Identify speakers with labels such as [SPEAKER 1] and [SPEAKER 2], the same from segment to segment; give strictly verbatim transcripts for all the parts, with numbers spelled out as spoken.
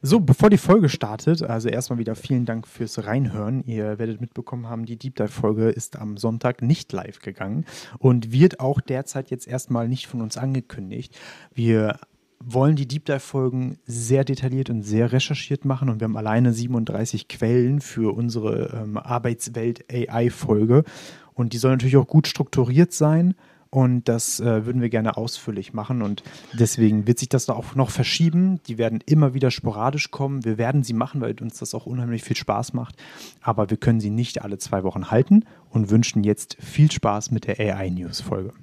[SPEAKER 1] So, bevor die Folge startet, also erstmal wieder vielen Dank fürs Reinhören. Ihr werdet mitbekommen haben, die Deep Dive-Folge ist am Sonntag nicht live gegangen und wird auch derzeit jetzt erstmal nicht von uns angekündigt. Wir wollen die Deep Dive-Folgen sehr detailliert und sehr recherchiert machen und wir haben alleine siebenunddreißig Quellen für unsere ähm, Arbeitswelt-A I-Folge und die soll natürlich auch gut strukturiert sein. Und das äh, würden wir gerne ausführlich machen und deswegen wird sich das da auch noch verschieben. Die werden immer wieder sporadisch kommen. Wir werden sie machen, weil uns das auch unheimlich viel Spaß macht. Aber wir können sie nicht alle zwei Wochen halten und wünschen jetzt viel Spaß mit der A I-News-Folge.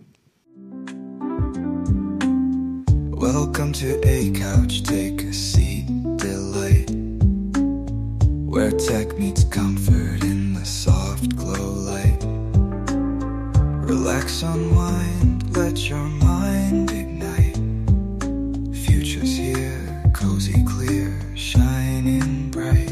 [SPEAKER 2] Welcome to A-Couch, take a seat, delight. Where tech meets comfort in the soft glow light. Relax, unwind, let your mind ignite. Future's here, cozy clear, shining bright.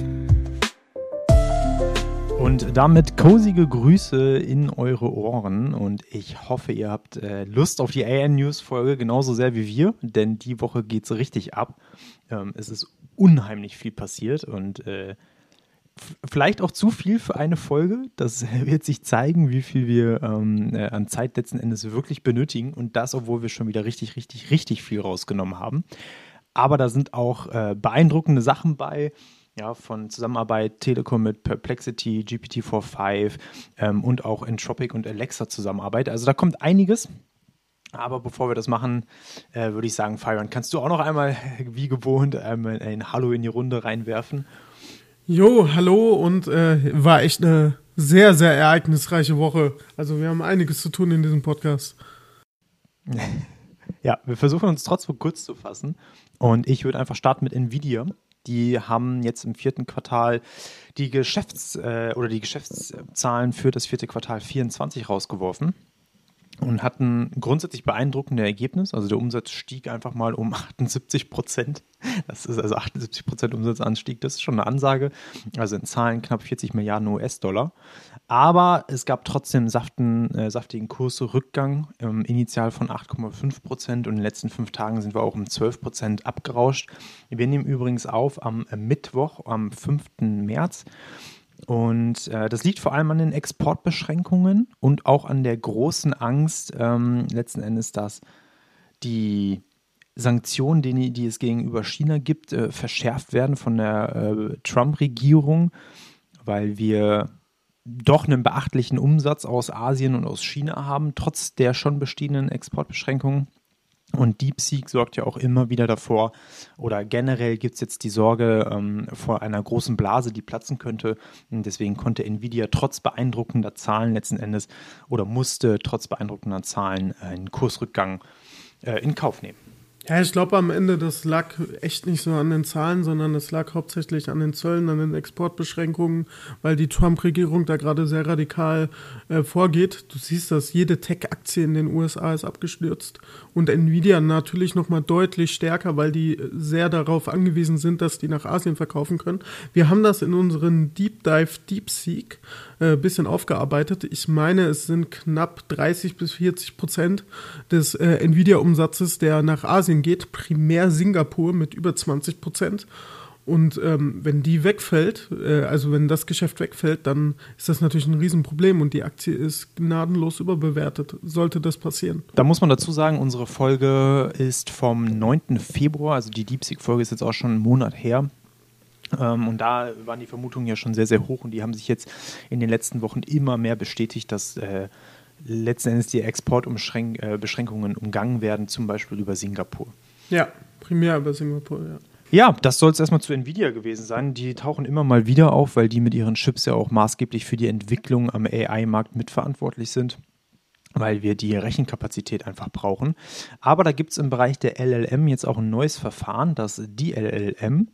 [SPEAKER 1] Und damit cosige Grüße in eure Ohren und ich hoffe, ihr habt äh, Lust auf die A I-News-Folge genauso sehr wie wir, denn die Woche geht's richtig ab. Ähm, es ist unheimlich viel passiert und äh, vielleicht auch zu viel für eine Folge. Das wird sich zeigen, wie viel wir ähm, äh, an Zeit letzten Endes wirklich benötigen. Und das, obwohl wir schon wieder richtig, richtig, richtig viel rausgenommen haben. Aber da sind auch äh, beeindruckende Sachen bei. Ja, von Zusammenarbeit Telekom mit Perplexity, G P T vier Punkt fünf ähm, und auch Entropic und Alexa Zusammenarbeit. Also da kommt einiges. Aber bevor wir das machen, äh, würde ich sagen, Fabian, kannst du auch noch einmal, wie gewohnt, einmal ein Hallo in die Runde reinwerfen?
[SPEAKER 3] Jo, hallo und äh, war echt eine sehr, sehr ereignisreiche Woche. Also wir haben einiges zu tun in diesem Podcast.
[SPEAKER 1] Ja, wir versuchen uns trotzdem kurz zu fassen und ich würde einfach starten mit Nvidia. Die haben jetzt im vierten Quartal die Geschäfts- äh, oder die Geschäftszahlen für das vierte Quartal vierundzwanzig rausgeworfen. Und hatten grundsätzlich beeindruckende Ergebnisse. Also der Umsatz stieg einfach mal um achtundsiebzig Prozent. Das ist also achtundsiebzig Prozent Umsatzanstieg. Das ist schon eine Ansage. Also in Zahlen knapp vierzig Milliarden U S-Dollar. Aber es gab trotzdem saften, äh, saftigen Kursrückgang. Ähm, initial von acht Komma fünf Prozent. Und in den letzten fünf Tagen sind wir auch um zwölf Prozent abgerauscht. Wir nehmen übrigens auf am Mittwoch, am fünften März. Und äh, das liegt vor allem an den Exportbeschränkungen und auch an der großen Angst, ähm, letzten Endes, dass die Sanktionen, die, die es gegenüber China gibt, äh, verschärft werden von der äh, Trump-Regierung, weil wir doch einen beachtlichen Umsatz aus Asien und aus China haben, trotz der schon bestehenden Exportbeschränkungen. Und DeepSeek sorgt ja auch immer wieder davor, oder generell gibt es jetzt die Sorge ähm, vor einer großen Blase, die platzen könnte. Und deswegen konnte Nvidia trotz beeindruckender Zahlen letzten Endes oder musste trotz beeindruckender Zahlen einen Kursrückgang äh, in Kauf nehmen.
[SPEAKER 3] Ja, ich glaube am Ende, das lag echt nicht so an den Zahlen, sondern es lag hauptsächlich an den Zöllen, an den Exportbeschränkungen, weil die Trump-Regierung da gerade sehr radikal äh, vorgeht. Du siehst, dass jede Tech-Aktie in den U S A ist abgestürzt und Nvidia natürlich nochmal deutlich stärker, weil die sehr darauf angewiesen sind, dass die nach Asien verkaufen können. Wir haben das in unseren Deep Dive DeepSeek ein äh, bisschen aufgearbeitet. Ich meine, es sind knapp dreißig bis vierzig Prozent des äh, Nvidia-Umsatzes, der nach Asien geht, primär Singapur mit über zwanzig Prozent. Und ähm, wenn die wegfällt, äh, also wenn das Geschäft wegfällt, dann ist das natürlich ein Riesenproblem und die Aktie ist gnadenlos überbewertet, sollte das passieren.
[SPEAKER 1] Da muss man dazu sagen, unsere Folge ist vom neunten Februar, also die DeepSeek-Folge ist jetzt auch schon einen Monat her. Ähm, und da waren die Vermutungen ja schon sehr, sehr hoch und die haben sich jetzt in den letzten Wochen immer mehr bestätigt, dass äh, letzten Endes die Exportbeschränkungen umgangen werden, zum Beispiel über Singapur.
[SPEAKER 3] Ja, primär über Singapur, ja.
[SPEAKER 1] Ja, das soll es erstmal zu Nvidia gewesen sein. Die tauchen immer mal wieder auf, weil die mit ihren Chips ja auch maßgeblich für die Entwicklung am A I-Markt mitverantwortlich sind, weil wir die Rechenkapazität einfach brauchen. Aber da gibt es im Bereich der L L M jetzt auch ein neues Verfahren, das D L L M.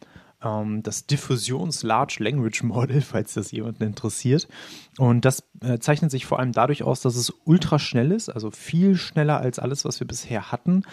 [SPEAKER 1] Das Diffusions Large Language Model, falls das jemanden interessiert. Und das äh, zeichnet sich vor allem dadurch aus, dass es ultra schnell ist, also viel schneller als alles, was wir bisher hatten.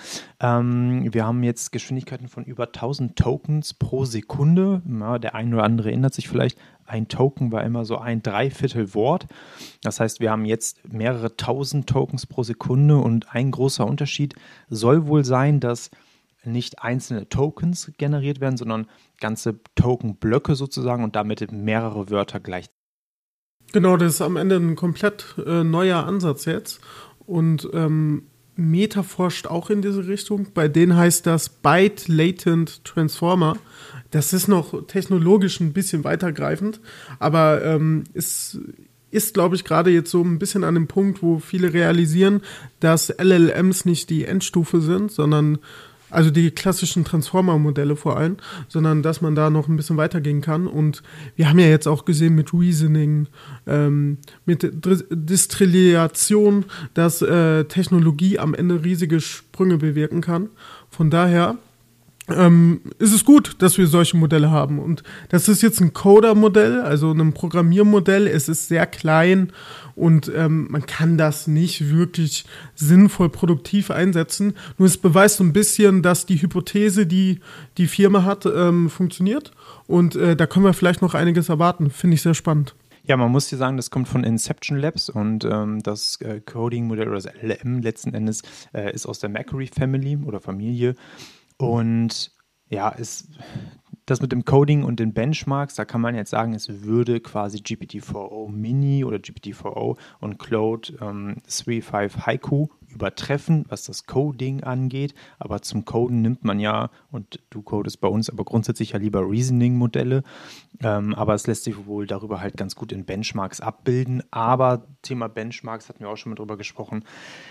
[SPEAKER 1] Ähm, wir haben jetzt Geschwindigkeiten von über tausend Tokens pro Sekunde. Ja, der eine oder andere erinnert sich vielleicht, ein Token war immer so ein Dreiviertel Wort. Das heißt, wir haben jetzt mehrere tausend Tokens pro Sekunde und ein großer Unterschied soll wohl sein, dass nicht einzelne Tokens generiert werden, sondern ganze Tokenblöcke sozusagen und damit mehrere Wörter gleichzeitig.
[SPEAKER 3] Genau, das ist am Ende ein komplett äh, neuer Ansatz jetzt. Und ähm, Meta forscht auch in diese Richtung. Bei denen heißt das Byte Latent Transformer. Das ist noch technologisch ein bisschen weitergreifend, aber ähm, ist, ist glaube ich, gerade jetzt so ein bisschen an dem Punkt, wo viele realisieren, dass L L Ms nicht die Endstufe sind, sondern also die klassischen Transformer-Modelle vor allem, sondern dass man da noch ein bisschen weitergehen kann. Und wir haben ja jetzt auch gesehen mit Reasoning, ähm, mit Dr- Distillation, dass äh, Technologie am Ende riesige Sprünge bewirken kann. Von daher ähm, ist es gut, dass wir solche Modelle haben. Und das ist jetzt ein Coder-Modell, also ein Programmiermodell. Es ist sehr klein und ähm, man kann das nicht wirklich sinnvoll produktiv einsetzen. Nur es beweist so ein bisschen, dass die Hypothese, die die Firma hat, ähm, funktioniert. Und äh, da können wir vielleicht noch einiges erwarten. Finde ich sehr spannend.
[SPEAKER 1] Ja, man muss hier sagen, das kommt von Inception Labs und ähm, das äh, Coding-Modell oder das L L M letzten Endes äh, ist aus der Macquarie Family oder Familie. Und ja, ist das mit dem Coding und den Benchmarks, da kann man jetzt sagen, es würde quasi G P T vier o Mini oder G P T vier o und Claude ähm, drei Punkt fünf Haiku übertreffen, was das Coding angeht. Aber zum Coden nimmt man ja, und du codest bei uns, aber grundsätzlich ja lieber Reasoning-Modelle. Ähm, aber es lässt sich wohl darüber halt ganz gut in Benchmarks abbilden. Aber Thema Benchmarks hatten wir auch schon mal drüber gesprochen.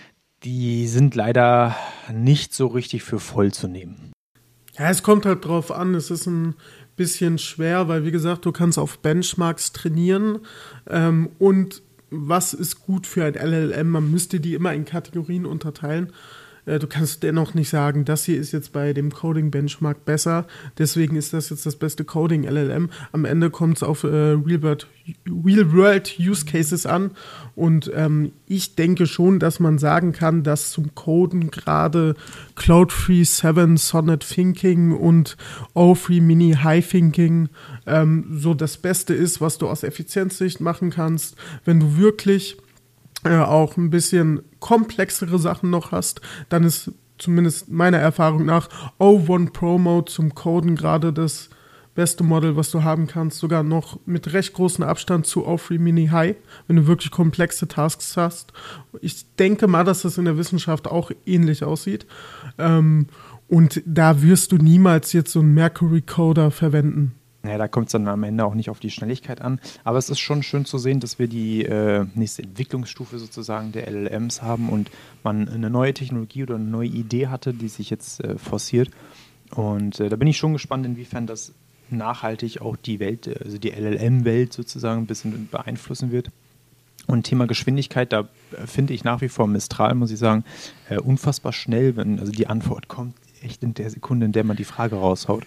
[SPEAKER 1] Die sind leider nicht so richtig für voll zu nehmen.
[SPEAKER 3] Ja, es kommt halt drauf an, es ist ein bisschen schwer, weil wie gesagt, du kannst auf Benchmarks trainieren ähm, und was ist gut für ein L L M, man müsste die immer in Kategorien unterteilen. Äh, du kannst dennoch nicht sagen, das hier ist jetzt bei dem Coding-Benchmark besser, deswegen ist das jetzt das beste Coding-L L M. Am Ende kommt es auf äh, Real-World Real-World-Use-Cases an und ähm, ich denke schon, dass man sagen kann, dass zum Coden gerade Claude drei Punkt sieben, Sonnet Thinking und O drei Mini High Thinking ähm, so das Beste ist, was du aus Effizienzsicht machen kannst. Wenn du wirklich äh, auch ein bisschen komplexere Sachen noch hast, dann ist zumindest meiner Erfahrung nach O eins Pro Mode zum Coden gerade das beste Model, was du haben kannst, sogar noch mit recht großem Abstand zu O drei Mini High, wenn du wirklich komplexe Tasks hast. Ich denke mal, dass das in der Wissenschaft auch ähnlich aussieht. Ähm, und da wirst du niemals jetzt so einen Mercury-Coder verwenden.
[SPEAKER 1] Ja, da kommt es dann am Ende auch nicht auf die Schnelligkeit an. Aber es ist schon schön zu sehen, dass wir die äh, nächste Entwicklungsstufe sozusagen der L L Ms haben und man eine neue Technologie oder eine neue Idee hatte, die sich jetzt äh, forciert. Und äh, da bin ich schon gespannt, inwiefern das nachhaltig auch die Welt, also die L L M-Welt sozusagen ein bisschen beeinflussen wird. Und Thema Geschwindigkeit, da finde ich nach wie vor Mistral, muss ich sagen, äh, unfassbar schnell, wenn also die Antwort kommt, echt in der Sekunde, in der man die Frage raushaut.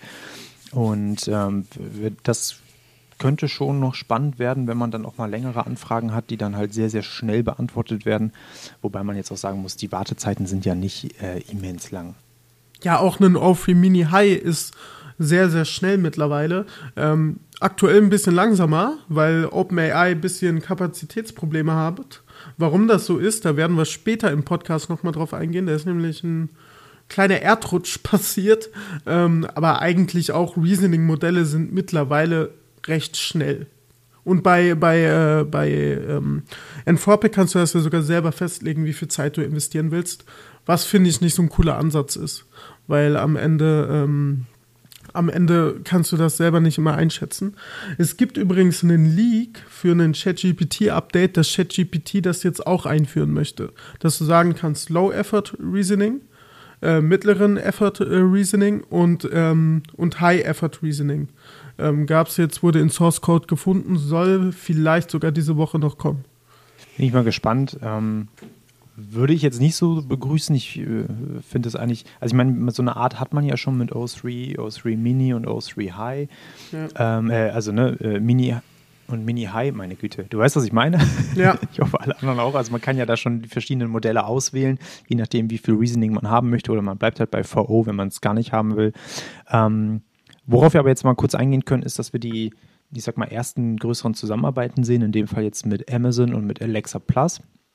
[SPEAKER 1] Und ähm, das könnte schon noch spannend werden, wenn man dann auch mal längere Anfragen hat, die dann halt sehr, sehr schnell beantwortet werden. Wobei man jetzt auch sagen muss, die Wartezeiten sind ja nicht äh, immens lang.
[SPEAKER 3] Ja, auch ein O drei Mini High ist sehr, sehr schnell mittlerweile. Ähm, aktuell ein bisschen langsamer, weil OpenAI ein bisschen Kapazitätsprobleme hat. Warum das so ist, da werden wir später im Podcast nochmal drauf eingehen. Da ist nämlich ein kleiner Erdrutsch passiert. Ähm, aber eigentlich auch Reasoning-Modelle sind mittlerweile recht schnell. Und bei, bei, äh, bei ähm, Anthropic kannst du das ja sogar selber festlegen, wie viel Zeit du investieren willst. Was, finde ich, nicht so ein cooler Ansatz ist. Weil am Ende... Ähm, Am Ende kannst du das selber nicht immer einschätzen. Es gibt übrigens einen Leak für einen ChatGPT-Update, dass ChatGPT das jetzt auch einführen möchte. Dass du sagen kannst, Low-Effort-Reasoning, äh, mittleren Effort-Reasoning und, ähm, und High-Effort-Reasoning. Ähm, gab es jetzt, wurde in Source-Code gefunden, soll vielleicht sogar diese Woche noch kommen.
[SPEAKER 1] Bin ich mal gespannt. Ähm Würde ich jetzt nicht so begrüßen. Ich äh, finde es eigentlich, also ich meine, so eine Art hat man ja schon mit O drei, O drei Mini und O drei High. Ja. Ähm, äh, also ne, äh, Mini und Mini High, meine Güte. Du weißt, was ich meine?
[SPEAKER 3] Ja.
[SPEAKER 1] Ich hoffe, alle anderen auch. Also man kann ja da schon die verschiedenen Modelle auswählen, je nachdem, wie viel Reasoning man haben möchte. Oder man bleibt halt bei V O, wenn man es gar nicht haben will. Ähm, worauf wir aber jetzt mal kurz eingehen können, ist, dass wir die, ich sag mal, ersten größeren Zusammenarbeiten sehen. In dem Fall jetzt mit Amazon und mit Alexa Plus.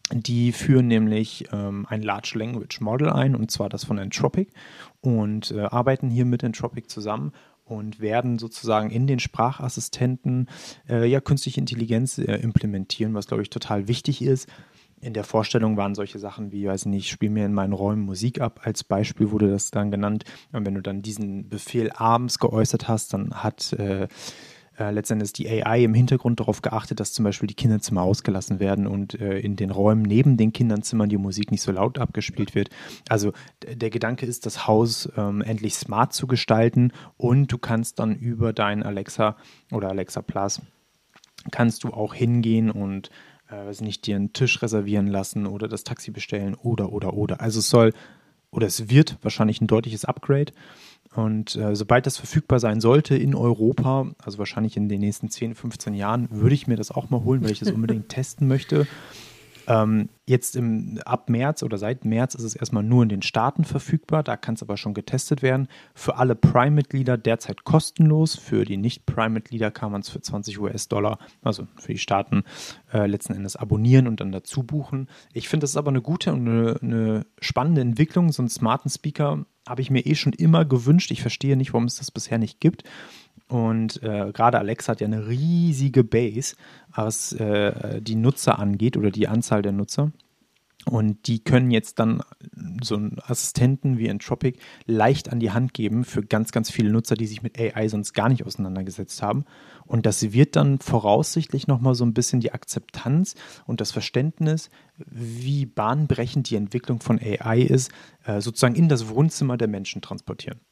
[SPEAKER 1] Die führen nämlich ähm, ein Large Language Model ein, und zwar das von Anthropic, und äh, arbeiten hier mit Anthropic zusammen und werden sozusagen in den Sprachassistenten äh, ja künstliche Intelligenz äh, implementieren, was, glaube ich, total wichtig ist. In der Vorstellung waren solche Sachen wie, weiß ich nicht, spiel mir in meinen Räumen Musik ab, als Beispiel wurde das dann genannt. Und wenn du dann diesen Befehl abends geäußert hast, dann hat äh, äh, letztendlich die A I im Hintergrund darauf geachtet, dass zum Beispiel die Kinderzimmer ausgelassen werden und äh, in den Räumen neben den Kinderzimmern die Musik nicht so laut abgespielt wird. Also d- der Gedanke ist, das Haus ähm, endlich smart zu gestalten, und du kannst dann über deinen Alexa oder Alexa Plus kannst du auch hingehen und äh, weiß nicht, dir einen Tisch reservieren lassen oder das Taxi bestellen oder, oder, oder. Also es soll, oder es wird wahrscheinlich ein deutliches Upgrade. Und äh, sobald das verfügbar sein sollte in Europa, also wahrscheinlich in den nächsten zehn, fünfzehn Jahren, würde ich mir das auch mal holen, weil ich das unbedingt testen möchte. Ähm, jetzt im, ab März oder seit März ist es erstmal nur in den Staaten verfügbar, da kann es aber schon getestet werden. Für alle Prime-Mitglieder derzeit kostenlos, für die Nicht-Prime-Mitglieder kann man es für zwanzig US-Dollar, also für die Staaten, äh, letzten Endes abonnieren und dann dazu buchen. Ich finde, das ist aber eine gute und eine, eine spannende Entwicklung. So einen smarten Speaker habe ich mir eh schon immer gewünscht. Ich verstehe nicht, warum es das bisher nicht gibt. Und äh, gerade Alexa hat ja eine riesige Base, was äh, die Nutzer angeht oder die Anzahl der Nutzer. Und die können jetzt dann so einen Assistenten wie Anthropic leicht an die Hand geben für ganz, ganz viele Nutzer, die sich mit A I sonst gar nicht auseinandergesetzt haben. Und das wird dann voraussichtlich nochmal so ein bisschen die Akzeptanz und das Verständnis, wie bahnbrechend die Entwicklung von A I ist, äh, sozusagen in das Wohnzimmer der Menschen transportieren.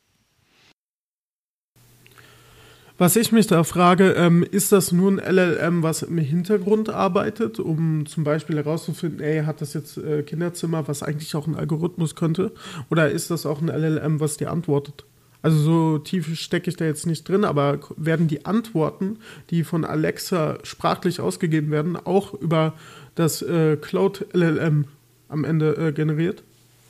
[SPEAKER 3] Was ich mich da frage, ähm, ist das nur ein L L M, was im Hintergrund arbeitet, um zum Beispiel herauszufinden, ey, hat das jetzt äh, Kinderzimmer, was eigentlich auch ein Algorithmus könnte? Oder ist das auch ein L L M, was dir antwortet? Also so tief stecke ich da jetzt nicht drin, aber werden die Antworten, die von Alexa sprachlich ausgegeben werden, auch über das äh, Cloud-L L M am Ende äh, generiert?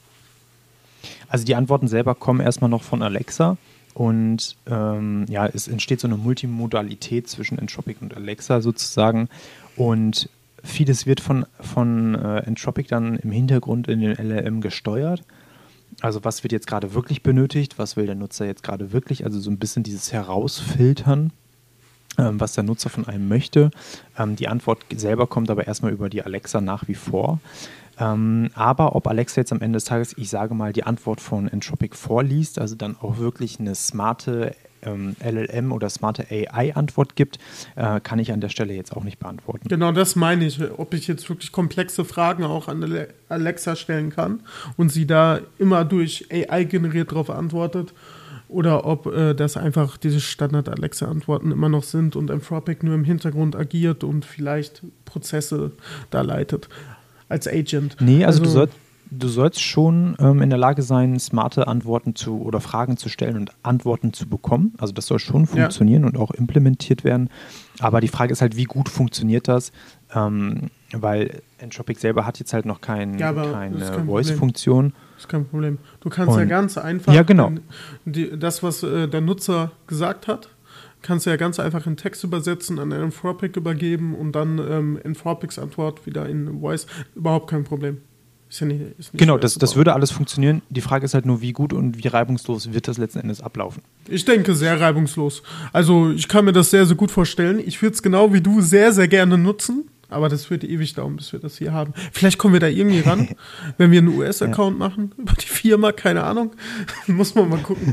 [SPEAKER 1] Also die Antworten selber kommen erstmal noch von Alexa. Und ähm, ja, es entsteht so eine Multimodalität zwischen Anthropic und Alexa sozusagen. Und vieles wird von, von äh, Anthropic dann im Hintergrund in den L L M gesteuert. Also was wird jetzt gerade wirklich benötigt? Was will der Nutzer jetzt gerade wirklich? Also so ein bisschen dieses Herausfiltern, ähm, was der Nutzer von einem möchte. Ähm, die Antwort selber kommt aber erstmal über die Alexa nach wie vor. Ähm, aber ob Alexa jetzt am Ende des Tages, ich sage mal, die Antwort von Anthropic vorliest, also dann auch wirklich eine smarte ähm, L L M oder smarte A I-Antwort gibt, äh, kann ich an der Stelle jetzt auch nicht beantworten.
[SPEAKER 3] Genau, das meine ich. Ob ich jetzt wirklich komplexe Fragen auch an Alexa stellen kann und sie da immer durch A I generiert darauf antwortet, oder ob äh, das einfach diese Standard-Alexa-Antworten immer noch sind und Anthropic nur im Hintergrund agiert und vielleicht Prozesse da leitet. Als Agent.
[SPEAKER 1] Nee, also, also du, soll, du sollst schon ähm, in der Lage sein, smarte Antworten zu oder Fragen zu stellen und Antworten zu bekommen. Also das soll schon funktionieren, ja, und auch implementiert werden. Aber die Frage ist halt, wie gut funktioniert das? Ähm, weil Anthropic selber hat jetzt halt noch kein,
[SPEAKER 3] ja,
[SPEAKER 1] keine
[SPEAKER 3] kein
[SPEAKER 1] Voice-Funktion.
[SPEAKER 3] Das ist kein Problem. Du kannst
[SPEAKER 1] und,
[SPEAKER 3] ja ganz einfach
[SPEAKER 1] ja, genau.
[SPEAKER 3] die, das, was äh, der Nutzer gesagt hat, kannst du ja ganz einfach in Text übersetzen, an Anthropic übergeben und dann ähm, Anthropics Antwort wieder in Voice. Überhaupt kein Problem. Ist ja nicht, ist nicht
[SPEAKER 1] genau, das, das würde alles funktionieren. Die Frage ist halt nur, wie gut und wie reibungslos wird das letzten Endes ablaufen.
[SPEAKER 3] Ich denke, sehr reibungslos. Also ich kann mir das sehr, sehr gut vorstellen. Ich würde es genau wie du sehr, sehr gerne nutzen. Aber das wird ewig dauern, bis wir das hier haben. Vielleicht kommen wir da irgendwie ran, wenn wir einen U S-Account ja. machen, über die Firma, keine Ahnung. Muss man mal gucken.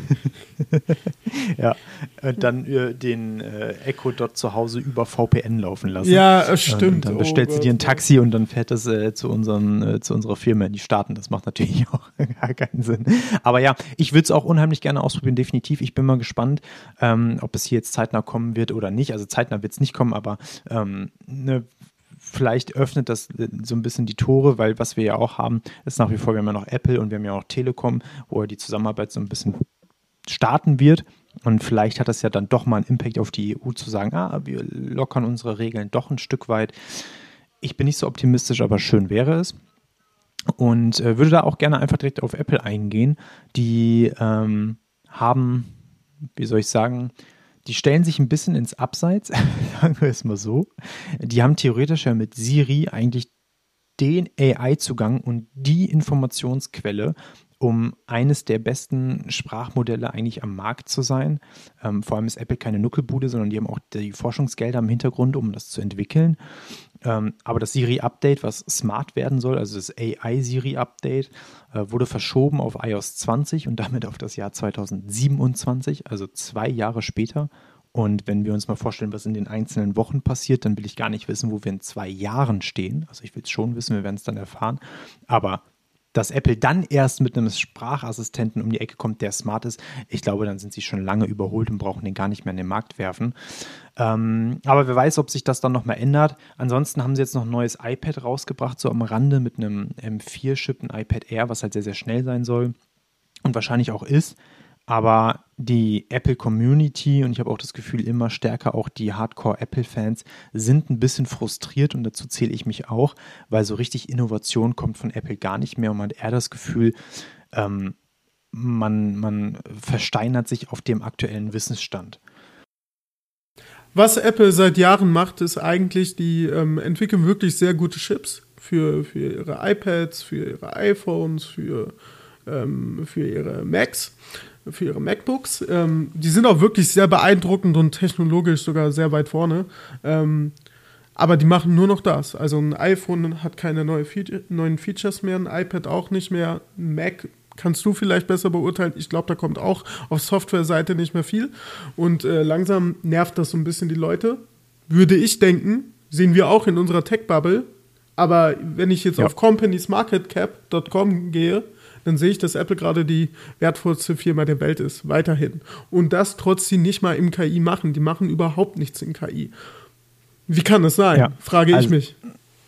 [SPEAKER 1] Ja, und dann äh, den äh, Echo dort zu Hause über V P N laufen lassen.
[SPEAKER 3] Ja, stimmt.
[SPEAKER 1] Und dann bestellst oh, du dir ein Taxi und dann fährt das äh, zu, unseren, äh, zu unserer Firma in die Staaten. Das macht natürlich auch gar keinen Sinn. Aber ja, ich würde es auch unheimlich gerne ausprobieren, definitiv. Ich bin mal gespannt, ähm, ob es hier jetzt zeitnah kommen wird oder nicht. Also zeitnah wird es nicht kommen, aber ähm, ne, vielleicht öffnet das so ein bisschen die Tore, weil was wir ja auch haben, ist nach wie vor, wir haben ja noch Apple und wir haben ja auch Telekom, wo die Zusammenarbeit so ein bisschen starten wird. Und vielleicht hat das ja dann doch mal einen Impact auf die E U zu sagen, ah, wir lockern unsere Regeln doch ein Stück weit. Ich bin nicht so optimistisch, aber schön wäre es. Und äh, würde da auch gerne einfach direkt auf Apple eingehen. Die ähm, haben, wie soll ich sagen, die stellen sich ein bisschen ins Abseits, sagen wir es mal so. Die haben theoretisch ja mit Siri eigentlich den A I-Zugang und die Informationsquelle, um eines der besten Sprachmodelle eigentlich am Markt zu sein. Ähm, vor allem ist Apple keine Nuckelbude, sondern die haben auch die Forschungsgelder im Hintergrund, um das zu entwickeln. Ähm, aber das Siri-Update, was smart werden soll, also das A I-Siri-Update, äh, wurde verschoben auf i O S zwanzig und damit auf das Jahr zweitausendsiebenundzwanzig, also zwei Jahre später. Und wenn wir uns mal vorstellen, was in den einzelnen Wochen passiert, dann will ich gar nicht wissen, wo wir in zwei Jahren stehen. Also ich will es schon wissen, wir werden es dann erfahren. Aber dass Apple dann erst mit einem Sprachassistenten um die Ecke kommt, der smart ist, ich glaube, dann sind sie schon lange überholt und brauchen den gar nicht mehr in den Markt werfen. Ähm, aber wer weiß, ob sich das dann nochmal ändert. Ansonsten haben sie jetzt noch ein neues iPad rausgebracht, so am Rande mit einem M vier Chip, ein iPad Air, was halt sehr, sehr schnell sein soll und wahrscheinlich auch ist. Aber die Apple-Community und ich habe auch das Gefühl, immer stärker auch die Hardcore-Apple-Fans sind ein bisschen frustriert und dazu zähle ich mich auch, weil so richtig Innovation kommt von Apple gar nicht mehr und man hat eher das Gefühl, ähm, man, man versteinert sich auf dem aktuellen Wissensstand.
[SPEAKER 3] Was Apple seit Jahren macht, ist eigentlich, die ähm, entwickeln wirklich sehr gute Chips für, für ihre iPads, für ihre iPhones, für, ähm, für ihre Macs. für ihre MacBooks. Ähm, die sind auch wirklich sehr beeindruckend und technologisch sogar sehr weit vorne. Ähm, aber die machen nur noch das. Also ein iPhone hat keine neue Fe- neuen Features mehr, ein iPad auch nicht mehr, ein Mac kannst du vielleicht besser beurteilen. Ich glaube, da kommt auch auf Softwareseite nicht mehr viel. Und äh, langsam nervt das so ein bisschen die Leute. Würde ich denken, sehen wir auch in unserer Tech-Bubble. Aber wenn ich jetzt ja. auf companies market cap dot com gehe, dann sehe ich, dass Apple gerade die wertvollste Firma der Welt ist, weiterhin. Und das, trotz sie nicht mal im K I machen. Die machen überhaupt nichts in K I. Wie kann das sein? Ja, frage ich
[SPEAKER 1] also,
[SPEAKER 3] mich.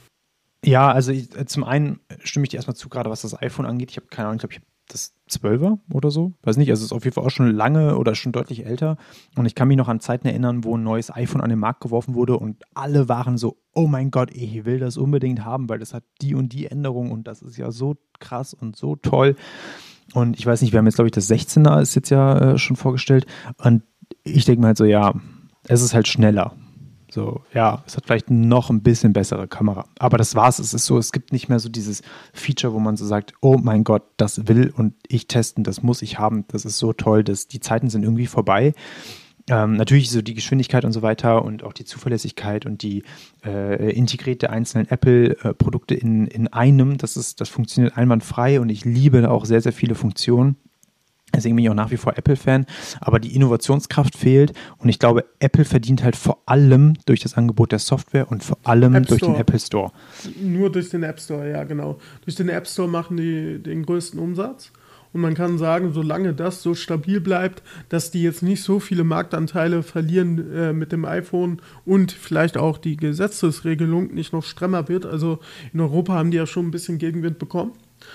[SPEAKER 1] Ja, also ich, zum einen stimme ich dir erstmal zu, gerade was das iPhone angeht. Ich habe keine Ahnung, ich glaube, ich habe das zwölfer oder so. Weiß nicht, also es ist auf jeden Fall auch schon lange oder schon deutlich älter. Und ich kann mich noch an Zeiten erinnern, wo ein neues iPhone an den Markt geworfen wurde und alle waren so, oh mein Gott, ich will das unbedingt haben, weil das hat die und die Änderung und das ist ja so krass und so toll. Und ich weiß nicht, wir haben jetzt, glaube ich, das sechzehner ist jetzt ja äh, schon vorgestellt. Und ich denke mir halt so, ja, es ist halt schneller. So, ja, es hat vielleicht noch ein bisschen bessere Kamera. Aber das war's. Es ist so, es gibt nicht mehr so dieses Feature, wo man so sagt, oh mein Gott, das will und ich testen, das muss ich haben. Das ist so toll, dass die Zeiten sind irgendwie vorbei. Ähm, natürlich so die Geschwindigkeit und so weiter und auch die Zuverlässigkeit und die äh, Integrität der einzelnen Apple-Produkte äh, in, in einem, das ist, das funktioniert einwandfrei und ich liebe da auch sehr, sehr viele Funktionen. Deswegen bin ich auch nach wie vor Apple-Fan, aber die Innovationskraft fehlt und ich glaube, Apple verdient halt vor allem durch das Angebot der Software und vor allem
[SPEAKER 3] App
[SPEAKER 1] durch
[SPEAKER 3] Store.
[SPEAKER 1] den Apple Store.
[SPEAKER 3] Nur durch den App Store, ja genau. Durch den App Store machen die den größten Umsatz und man kann sagen, solange das so stabil bleibt, dass die jetzt nicht so viele Marktanteile verlieren äh, mit dem iPhone und vielleicht auch die Gesetzesregelung nicht noch stremmer wird, also in Europa haben die ja schon ein bisschen Gegenwind bekommen,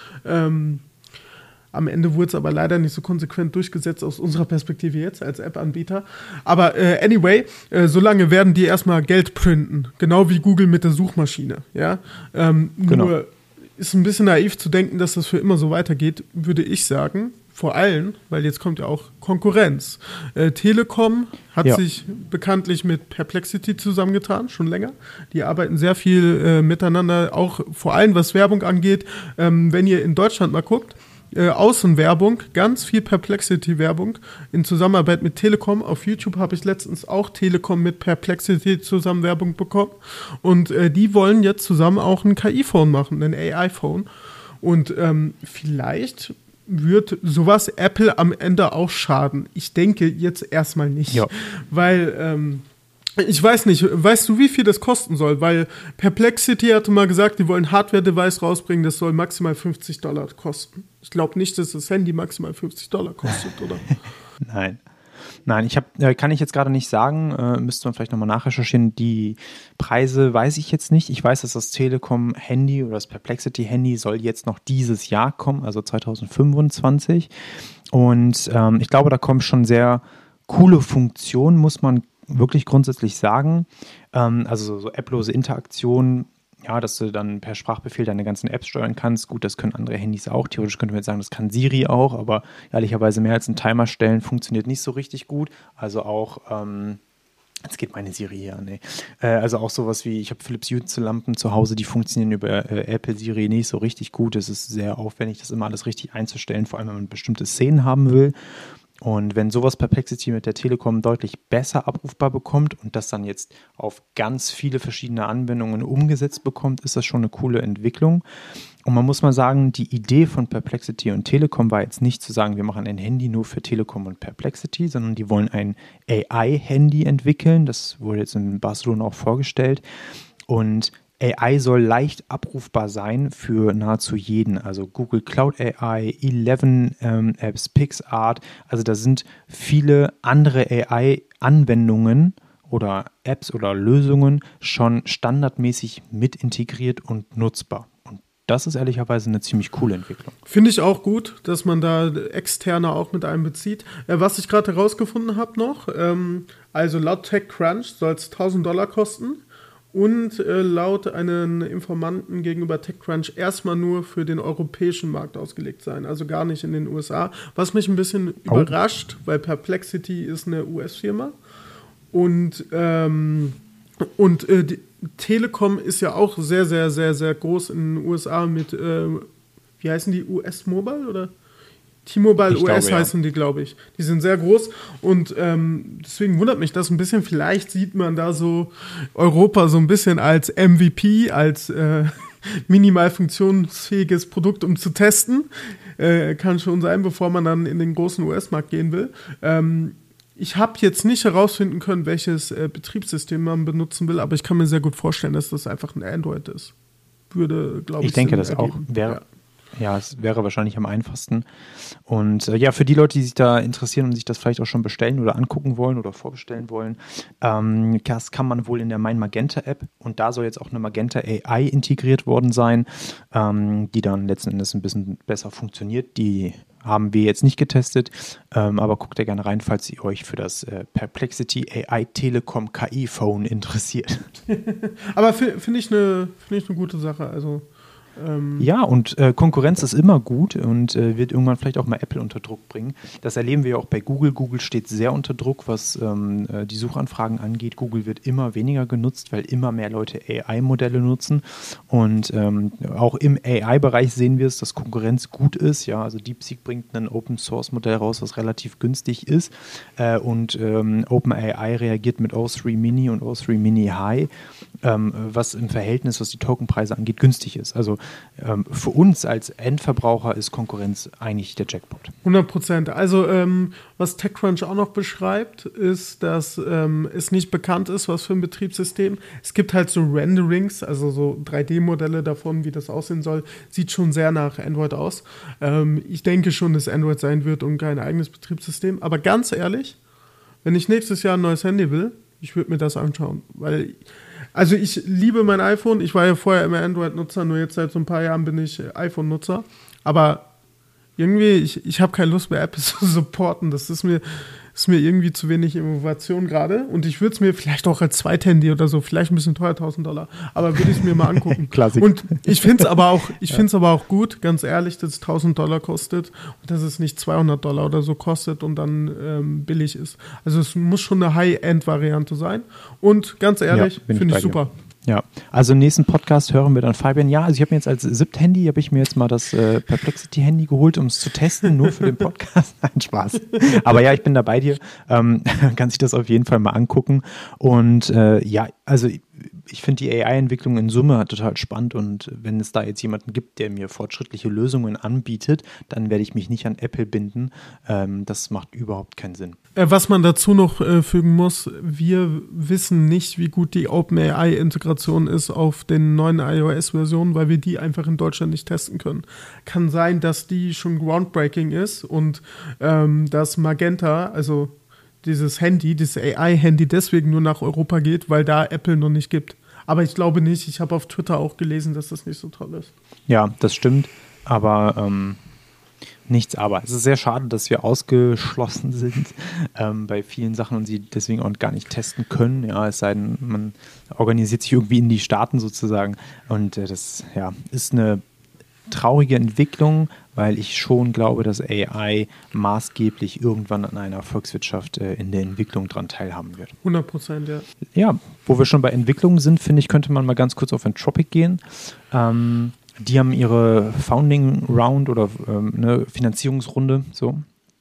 [SPEAKER 3] ähm, am Ende wurde es aber leider nicht so konsequent durchgesetzt aus unserer Perspektive jetzt als App-Anbieter. Aber äh, anyway, äh, solange werden die erstmal Geld printen. Genau wie Google mit der Suchmaschine. Ja? Ähm,
[SPEAKER 1] genau.
[SPEAKER 3] Nur ist ein bisschen naiv zu denken, dass das für immer so weitergeht, würde ich sagen. Vor allem, weil jetzt kommt ja auch Konkurrenz. Äh, Telekom hat
[SPEAKER 1] ja.
[SPEAKER 3] sich bekanntlich mit Perplexity zusammengetan, schon länger. Die arbeiten sehr viel äh, miteinander, auch vor allem was Werbung angeht. Ähm, wenn ihr in Deutschland mal guckt, Äh, Außenwerbung, ganz viel Perplexity-Werbung in Zusammenarbeit mit Telekom. Auf YouTube habe ich letztens auch Telekom mit Perplexity zusammen Werbung bekommen. Und äh, die wollen jetzt zusammen auch ein K I-Phone machen, ein A I-Phone. Und ähm, vielleicht wird sowas Apple am Ende auch schaden. Ich denke jetzt erstmal nicht. Ja. Weil ähm, ich weiß nicht, weißt du, wie viel das kosten soll? Weil Perplexity hatte mal gesagt, die wollen ein Hardware-Device rausbringen, das soll maximal fünfzig Dollar kosten. Ich glaube nicht, dass das Handy maximal fünfzig Dollar kostet, oder?
[SPEAKER 1] Nein. Nein, ich hab, äh, kann ich jetzt gerade nicht sagen, äh, müsste man vielleicht nochmal nachrecherchieren. Die Preise weiß ich jetzt nicht. Ich weiß, dass das Telekom-Handy oder das Perplexity-Handy soll jetzt noch dieses Jahr kommen, also zwanzig fünfundzwanzig. Und ähm, ich glaube, da kommen schon sehr coole Funktionen, muss man wirklich grundsätzlich sagen. Ähm, also so, so applose Interaktion, ja, dass du dann per Sprachbefehl deine ganzen Apps steuern kannst. Gut, das können andere Handys auch. Theoretisch könnte man jetzt sagen, das kann Siri auch, aber ehrlicherweise mehr als einen Timer stellen funktioniert nicht so richtig gut. Also auch ähm, Jetzt geht meine Siri hier an, ey. Äh, also auch sowas wie, ich habe Philips Hue-Lampen zu Hause, die funktionieren über äh, Apple Siri nicht so richtig gut. Es ist sehr aufwendig, das immer alles richtig einzustellen, vor allem wenn man bestimmte Szenen haben will. Und wenn sowas Perplexity mit der Telekom deutlich besser abrufbar bekommt und das dann jetzt auf ganz viele verschiedene Anwendungen umgesetzt bekommt, ist das schon eine coole Entwicklung. Und man muss mal sagen, die Idee von Perplexity und Telekom war jetzt nicht zu sagen, wir machen ein Handy nur für Telekom und Perplexity, sondern die wollen ein A I-Handy entwickeln. Das wurde jetzt in Barcelona auch vorgestellt. Und A I soll leicht abrufbar sein für nahezu jeden. Also Google Cloud A I, elf ähm, Apps, PixArt. Also da sind viele andere A I-Anwendungen oder Apps oder Lösungen schon standardmäßig mit integriert und nutzbar. Und das ist ehrlicherweise eine ziemlich coole Entwicklung.
[SPEAKER 3] Finde ich auch gut, dass man da Externe auch mit einbezieht. Äh, was ich gerade herausgefunden habe noch, ähm, also laut TechCrunch soll es tausend Dollar kosten. Und äh, laut einem Informanten gegenüber TechCrunch erstmal nur für den europäischen Markt ausgelegt sein, also gar nicht in den U S A. Was mich ein bisschen oh. überrascht, weil Perplexity ist eine U S-Firma und, ähm, und äh, die Telekom ist ja auch sehr, sehr, sehr, sehr groß in den U S A mit, äh, wie heißen die, U S Mobile oder? T-Mobile U S glaube, heißen ja. die, glaube ich. Die sind sehr groß und ähm, deswegen wundert mich das ein bisschen. Vielleicht sieht man da so Europa so ein bisschen als M V P, als äh, minimal funktionsfähiges Produkt, um zu testen. Äh, kann schon sein, bevor man dann in den großen U S-Markt gehen will. Ähm, ich habe jetzt nicht herausfinden können, welches äh, Betriebssystem man benutzen will, aber ich kann mir sehr gut vorstellen, dass das einfach ein Android ist. Würde, glaube ich,
[SPEAKER 1] Ich denke,
[SPEAKER 3] Sinn
[SPEAKER 1] das
[SPEAKER 3] ergeben.
[SPEAKER 1] auch wäre...
[SPEAKER 3] Ja.
[SPEAKER 1] Ja, es wäre wahrscheinlich am einfachsten. Und äh, ja, für die Leute, die sich da interessieren und sich das vielleicht auch schon bestellen oder angucken wollen oder vorbestellen wollen, ähm, das kann man wohl in der Mein Magenta App und da soll jetzt auch eine Magenta A I integriert worden sein, ähm, die dann letzten Endes ein bisschen besser funktioniert. Die haben wir jetzt nicht getestet, ähm, aber guckt da gerne rein, falls ihr euch für das äh, Perplexity A I Telekom K I-Phone interessiert.
[SPEAKER 3] Aber finde find ich eine find ich eine gute Sache, also Ähm
[SPEAKER 1] ja, und äh, Konkurrenz ist immer gut und äh, wird irgendwann vielleicht auch mal Apple unter Druck bringen. Das erleben wir ja auch bei Google. Google steht sehr unter Druck, was ähm, äh, die Suchanfragen angeht. Google wird immer weniger genutzt, weil immer mehr Leute A I-Modelle nutzen. Und ähm, auch im A I-Bereich sehen wir es, dass Konkurrenz gut ist. Ja, also DeepSeek bringt ein Open-Source-Modell raus, was relativ günstig ist. Äh, und ähm, OpenAI reagiert mit O drei Mini und O drei Mini High, ähm, was im Verhältnis, was die Tokenpreise angeht, günstig ist. Also ähm, für uns als Endverbraucher ist Konkurrenz eigentlich der Jackpot.
[SPEAKER 3] hundert Prozent. Also ähm, was TechCrunch auch noch beschreibt, ist, dass ähm, es nicht bekannt ist, was für ein Betriebssystem. Es gibt halt so Renderings, also so drei D-Modelle davon, wie das aussehen soll. Sieht schon sehr nach Android aus. Ähm, ich denke schon, dass Android sein wird und kein eigenes Betriebssystem. Aber ganz ehrlich, wenn ich nächstes Jahr ein neues Handy will, ich würde mir das anschauen, weil also ich liebe mein iPhone. Ich war ja vorher immer Android-Nutzer, nur jetzt seit so ein paar Jahren bin ich iPhone-Nutzer. Aber irgendwie, ich, ich habe keine Lust mehr, Apple zu supporten. Das ist mir, ist mir irgendwie zu wenig Innovation gerade. Und ich würde es mir vielleicht auch als Zweithandy oder so, vielleicht ein bisschen teuer, tausend Dollar, aber würde ich es mir mal angucken.
[SPEAKER 1] Klassik.
[SPEAKER 3] Und ich finde es aber auch, ich ja. finde es aber auch gut, ganz ehrlich, dass es tausend Dollar kostet und dass es nicht zweihundert Dollar oder so kostet und dann ähm, billig ist. Also es muss schon eine High-End-Variante sein. Und ganz ehrlich, ja, finde ich, ich super.
[SPEAKER 1] Ja, also im nächsten Podcast hören wir dann Fabian. Ja, also ich habe mir jetzt als siebtes Handy, habe ich mir jetzt mal das äh, Perplexity-Handy geholt, um es zu testen, nur für den Podcast. Nein, Spaß. Aber ja, ich bin da bei dir. Ähm, kann sich das auf jeden Fall mal angucken. Und äh, ja, also ich finde die A I-Entwicklung in Summe total spannend und wenn es da jetzt jemanden gibt, der mir fortschrittliche Lösungen anbietet, dann werde ich mich nicht an Apple binden. Ähm, das macht überhaupt keinen Sinn.
[SPEAKER 3] Was man dazu noch äh, fügen muss, wir wissen nicht, wie gut die OpenAI-Integration ist auf den neuen iOS-Versionen, weil wir die einfach in Deutschland nicht testen können. Kann sein, dass die schon groundbreaking ist und ähm, dass Magenta, also dieses Handy, dieses A I-Handy deswegen nur nach Europa geht, weil da Apple noch nicht gibt. Aber ich glaube nicht. Ich habe auf Twitter auch gelesen, dass das nicht so toll ist.
[SPEAKER 1] Ja, das stimmt. Aber ähm, nichts aber. Es ist sehr schade, dass wir ausgeschlossen sind ähm, bei vielen Sachen und sie deswegen auch gar nicht testen können. Ja, es sei denn, man organisiert sich irgendwie in die Staaten sozusagen. Und äh, das ja, ist eine traurige Entwicklung, weil ich schon glaube, dass A I maßgeblich irgendwann an einer Volkswirtschaft äh, in der Entwicklung dran teilhaben wird.
[SPEAKER 3] hundert Prozent, ja.
[SPEAKER 1] Ja, wo wir schon bei Entwicklung sind, finde ich, könnte man mal ganz kurz auf Anthropic gehen. Ähm, die haben ihre Founding Round oder ähm, eine Finanzierungsrunde so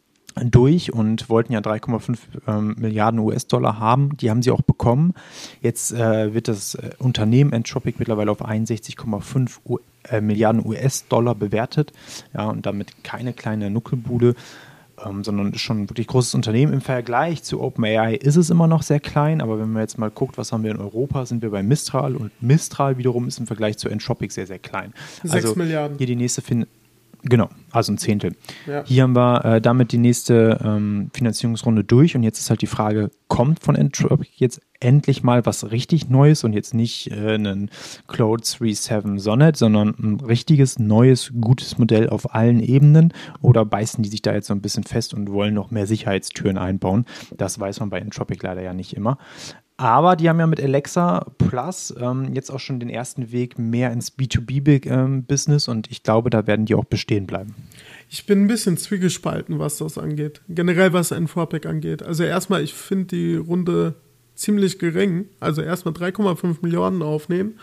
[SPEAKER 1] durch und wollten ja drei Komma fünf ähm, Milliarden U S-Dollar haben. Die haben sie auch bekommen. Jetzt äh, wird das äh, Unternehmen Anthropic mittlerweile auf einundsechzig Komma fünf U- äh, Milliarden U S-Dollar bewertet. Ja, und damit keine kleine Nuckelbude, ähm, sondern schon ein wirklich großes Unternehmen. Im Vergleich zu OpenAI ist es immer noch sehr klein, aber wenn man jetzt mal guckt, was haben wir in Europa, sind wir bei Mistral und Mistral wiederum ist im Vergleich zu Anthropic sehr, sehr klein.
[SPEAKER 3] Sechs
[SPEAKER 1] also
[SPEAKER 3] Milliarden.
[SPEAKER 1] Hier die nächste fin- Genau, also ein Zehntel.
[SPEAKER 3] Ja.
[SPEAKER 1] Hier haben wir äh, damit die nächste ähm, Finanzierungsrunde durch und jetzt ist halt die Frage, kommt von Anthropic jetzt endlich mal was richtig Neues und jetzt nicht äh, ein Claude drei Punkt sieben Sonnet, sondern ein richtiges, neues, gutes Modell auf allen Ebenen oder beißen die sich da jetzt so ein bisschen fest und wollen noch mehr Sicherheitstüren einbauen? Das weiß man bei Anthropic leider ja nicht immer. Aber die haben ja mit Alexa Plus ähm, jetzt auch schon den ersten Weg mehr ins B zwei B-Business ähm, und ich glaube, da werden die auch bestehen bleiben.
[SPEAKER 3] Ich bin ein bisschen zwiegespalten, was das angeht. Generell, was Anthropic angeht. Also erstmal, ich finde die Runde ziemlich gering. Also erstmal drei Komma fünf Milliarden aufnehmen.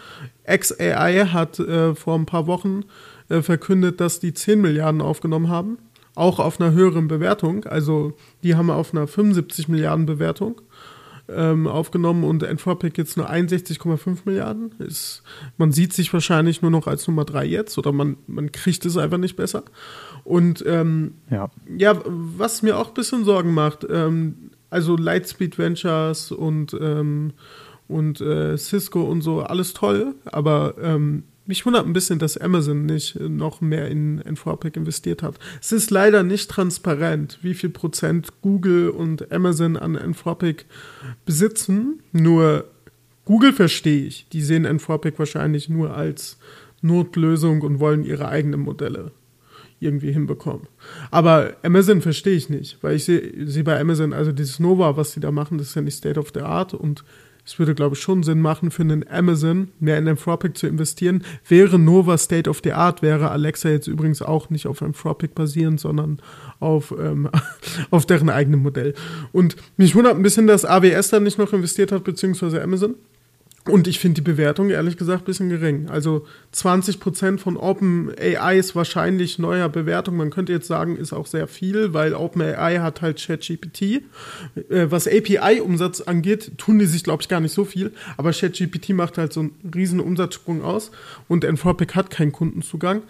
[SPEAKER 3] X-A I hat äh, vor ein paar Wochen äh, verkündet, dass die zehn Milliarden aufgenommen haben. Auch auf einer höheren Bewertung. Also die haben auf einer fünfundsiebzig Milliarden Bewertung aufgenommen und Anthropic jetzt nur einundsechzig Komma fünf Milliarden. Ist, man sieht sich wahrscheinlich nur noch als Nummer drei jetzt oder man, man kriegt es einfach nicht besser. Und ähm, ja. ja, was mir auch ein bisschen Sorgen macht, ähm, also Lightspeed Ventures und, ähm, und äh, Cisco und so, alles toll, aber ähm, mich wundert ein bisschen, dass Amazon nicht noch mehr in Anthropic investiert hat. Es ist leider nicht transparent, wie viel Prozent Google und Amazon an Anthropic besitzen. Nur Google verstehe ich. Die sehen Anthropic wahrscheinlich nur als Notlösung und wollen ihre eigenen Modelle irgendwie hinbekommen. Aber Amazon verstehe ich nicht, weil ich sehe seh bei Amazon, also dieses Nova, was die da machen, das ist ja nicht State of the Art und es würde, glaube ich, schon Sinn machen, für einen Amazon mehr in Anthropic zu investieren. Wäre Nova State of the Art, wäre Alexa jetzt übrigens auch nicht auf Anthropic basierend, sondern auf, ähm, auf deren eigenem Modell. Und mich wundert ein bisschen, dass A W S da nicht noch investiert hat, beziehungsweise Amazon. Und ich finde die Bewertung, ehrlich gesagt, ein bisschen gering. Also zwanzig Prozent von OpenAI ist wahrscheinlich neuer Bewertung. Man könnte jetzt sagen, ist auch sehr viel, weil OpenAI hat halt ChatGPT. Äh, was A P I-Umsatz angeht, tun die sich, glaube ich, gar nicht so viel. Aber ChatGPT macht halt so einen riesen Umsatzsprung aus. Und Anthropic hat keinen Kundenzugang.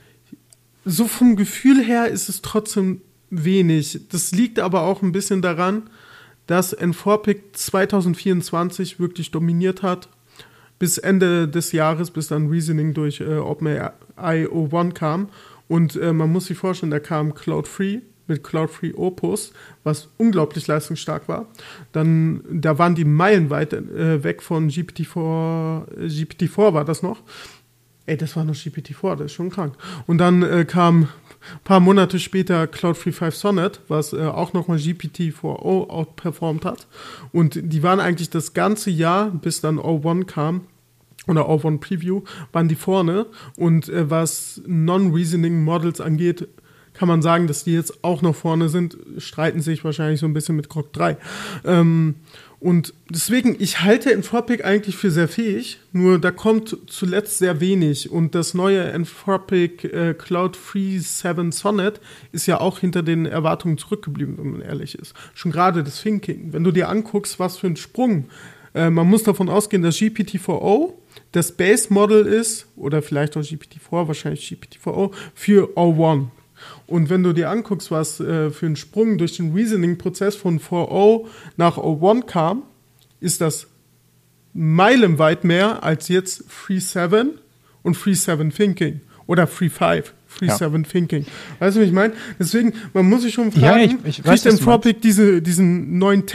[SPEAKER 3] So vom Gefühl her ist es trotzdem wenig. Das liegt aber auch ein bisschen daran, dass Anthropic zwanzig vierundzwanzig wirklich dominiert hat, bis Ende des Jahres, bis dann Reasoning durch äh, OpenAI O eins kam. Und äh, man muss sich vorstellen, da kam Cloud drei mit Cloud drei Opus, was unglaublich leistungsstark war. Dann, da waren die meilenweit äh, weg von G P T vier, äh, G P T vier war das noch. Ey, das war noch G P T vier, das ist schon krank. Und dann äh, kam ein paar Monate später Cloud drei Punkt fünf Sonnet, was äh, auch nochmal G P T vier o outperformt hat. Und die waren eigentlich das ganze Jahr, bis dann O eins kam, oder O eins Preview, waren die vorne. Und äh, was Non-Reasoning Models angeht, kann man sagen, dass die jetzt auch noch vorne sind, streiten sich wahrscheinlich so ein bisschen mit Grok drei. Ähm, und deswegen, ich halte Anthropic eigentlich für sehr fähig, nur da kommt zuletzt sehr wenig. Und das neue Anthropic äh, Cloud drei Punkt sieben Sonnet ist ja auch hinter den Erwartungen zurückgeblieben, wenn man ehrlich ist. Schon gerade das Thinking. Wenn du dir anguckst, was für ein Sprung, äh, man muss davon ausgehen, dass G P T vier o das Base-Model ist, oder vielleicht auch G P T vier, wahrscheinlich G P T vier o, für O eins. Und wenn du dir anguckst, was äh, für ein Sprung durch den Reasoning-Prozess von vier o nach O eins kam, ist das meilenweit mehr als jetzt drei Punkt sieben und drei Punkt sieben Thinking oder drei Punkt fünf, drei Punkt sieben ja. Thinking. Weißt du, was ich meine? Deswegen, man muss sich schon fragen,
[SPEAKER 1] ja, ich, ich weiß,
[SPEAKER 3] kriegt Anthropic diese, diesen neuen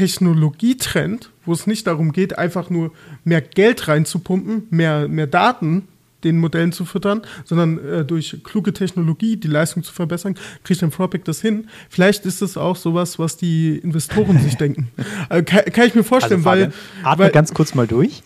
[SPEAKER 3] Technologietrend, wo es nicht darum geht, einfach nur mehr Geld reinzupumpen, mehr, mehr Daten den Modellen zu füttern, sondern äh, durch kluge Technologie die Leistung zu verbessern, kriegt Anthropic das hin. Vielleicht ist es auch sowas, was die Investoren sich denken. Also kann, kann ich mir vorstellen, also, weil...
[SPEAKER 1] Atme
[SPEAKER 3] weil,
[SPEAKER 1] ganz kurz mal durch.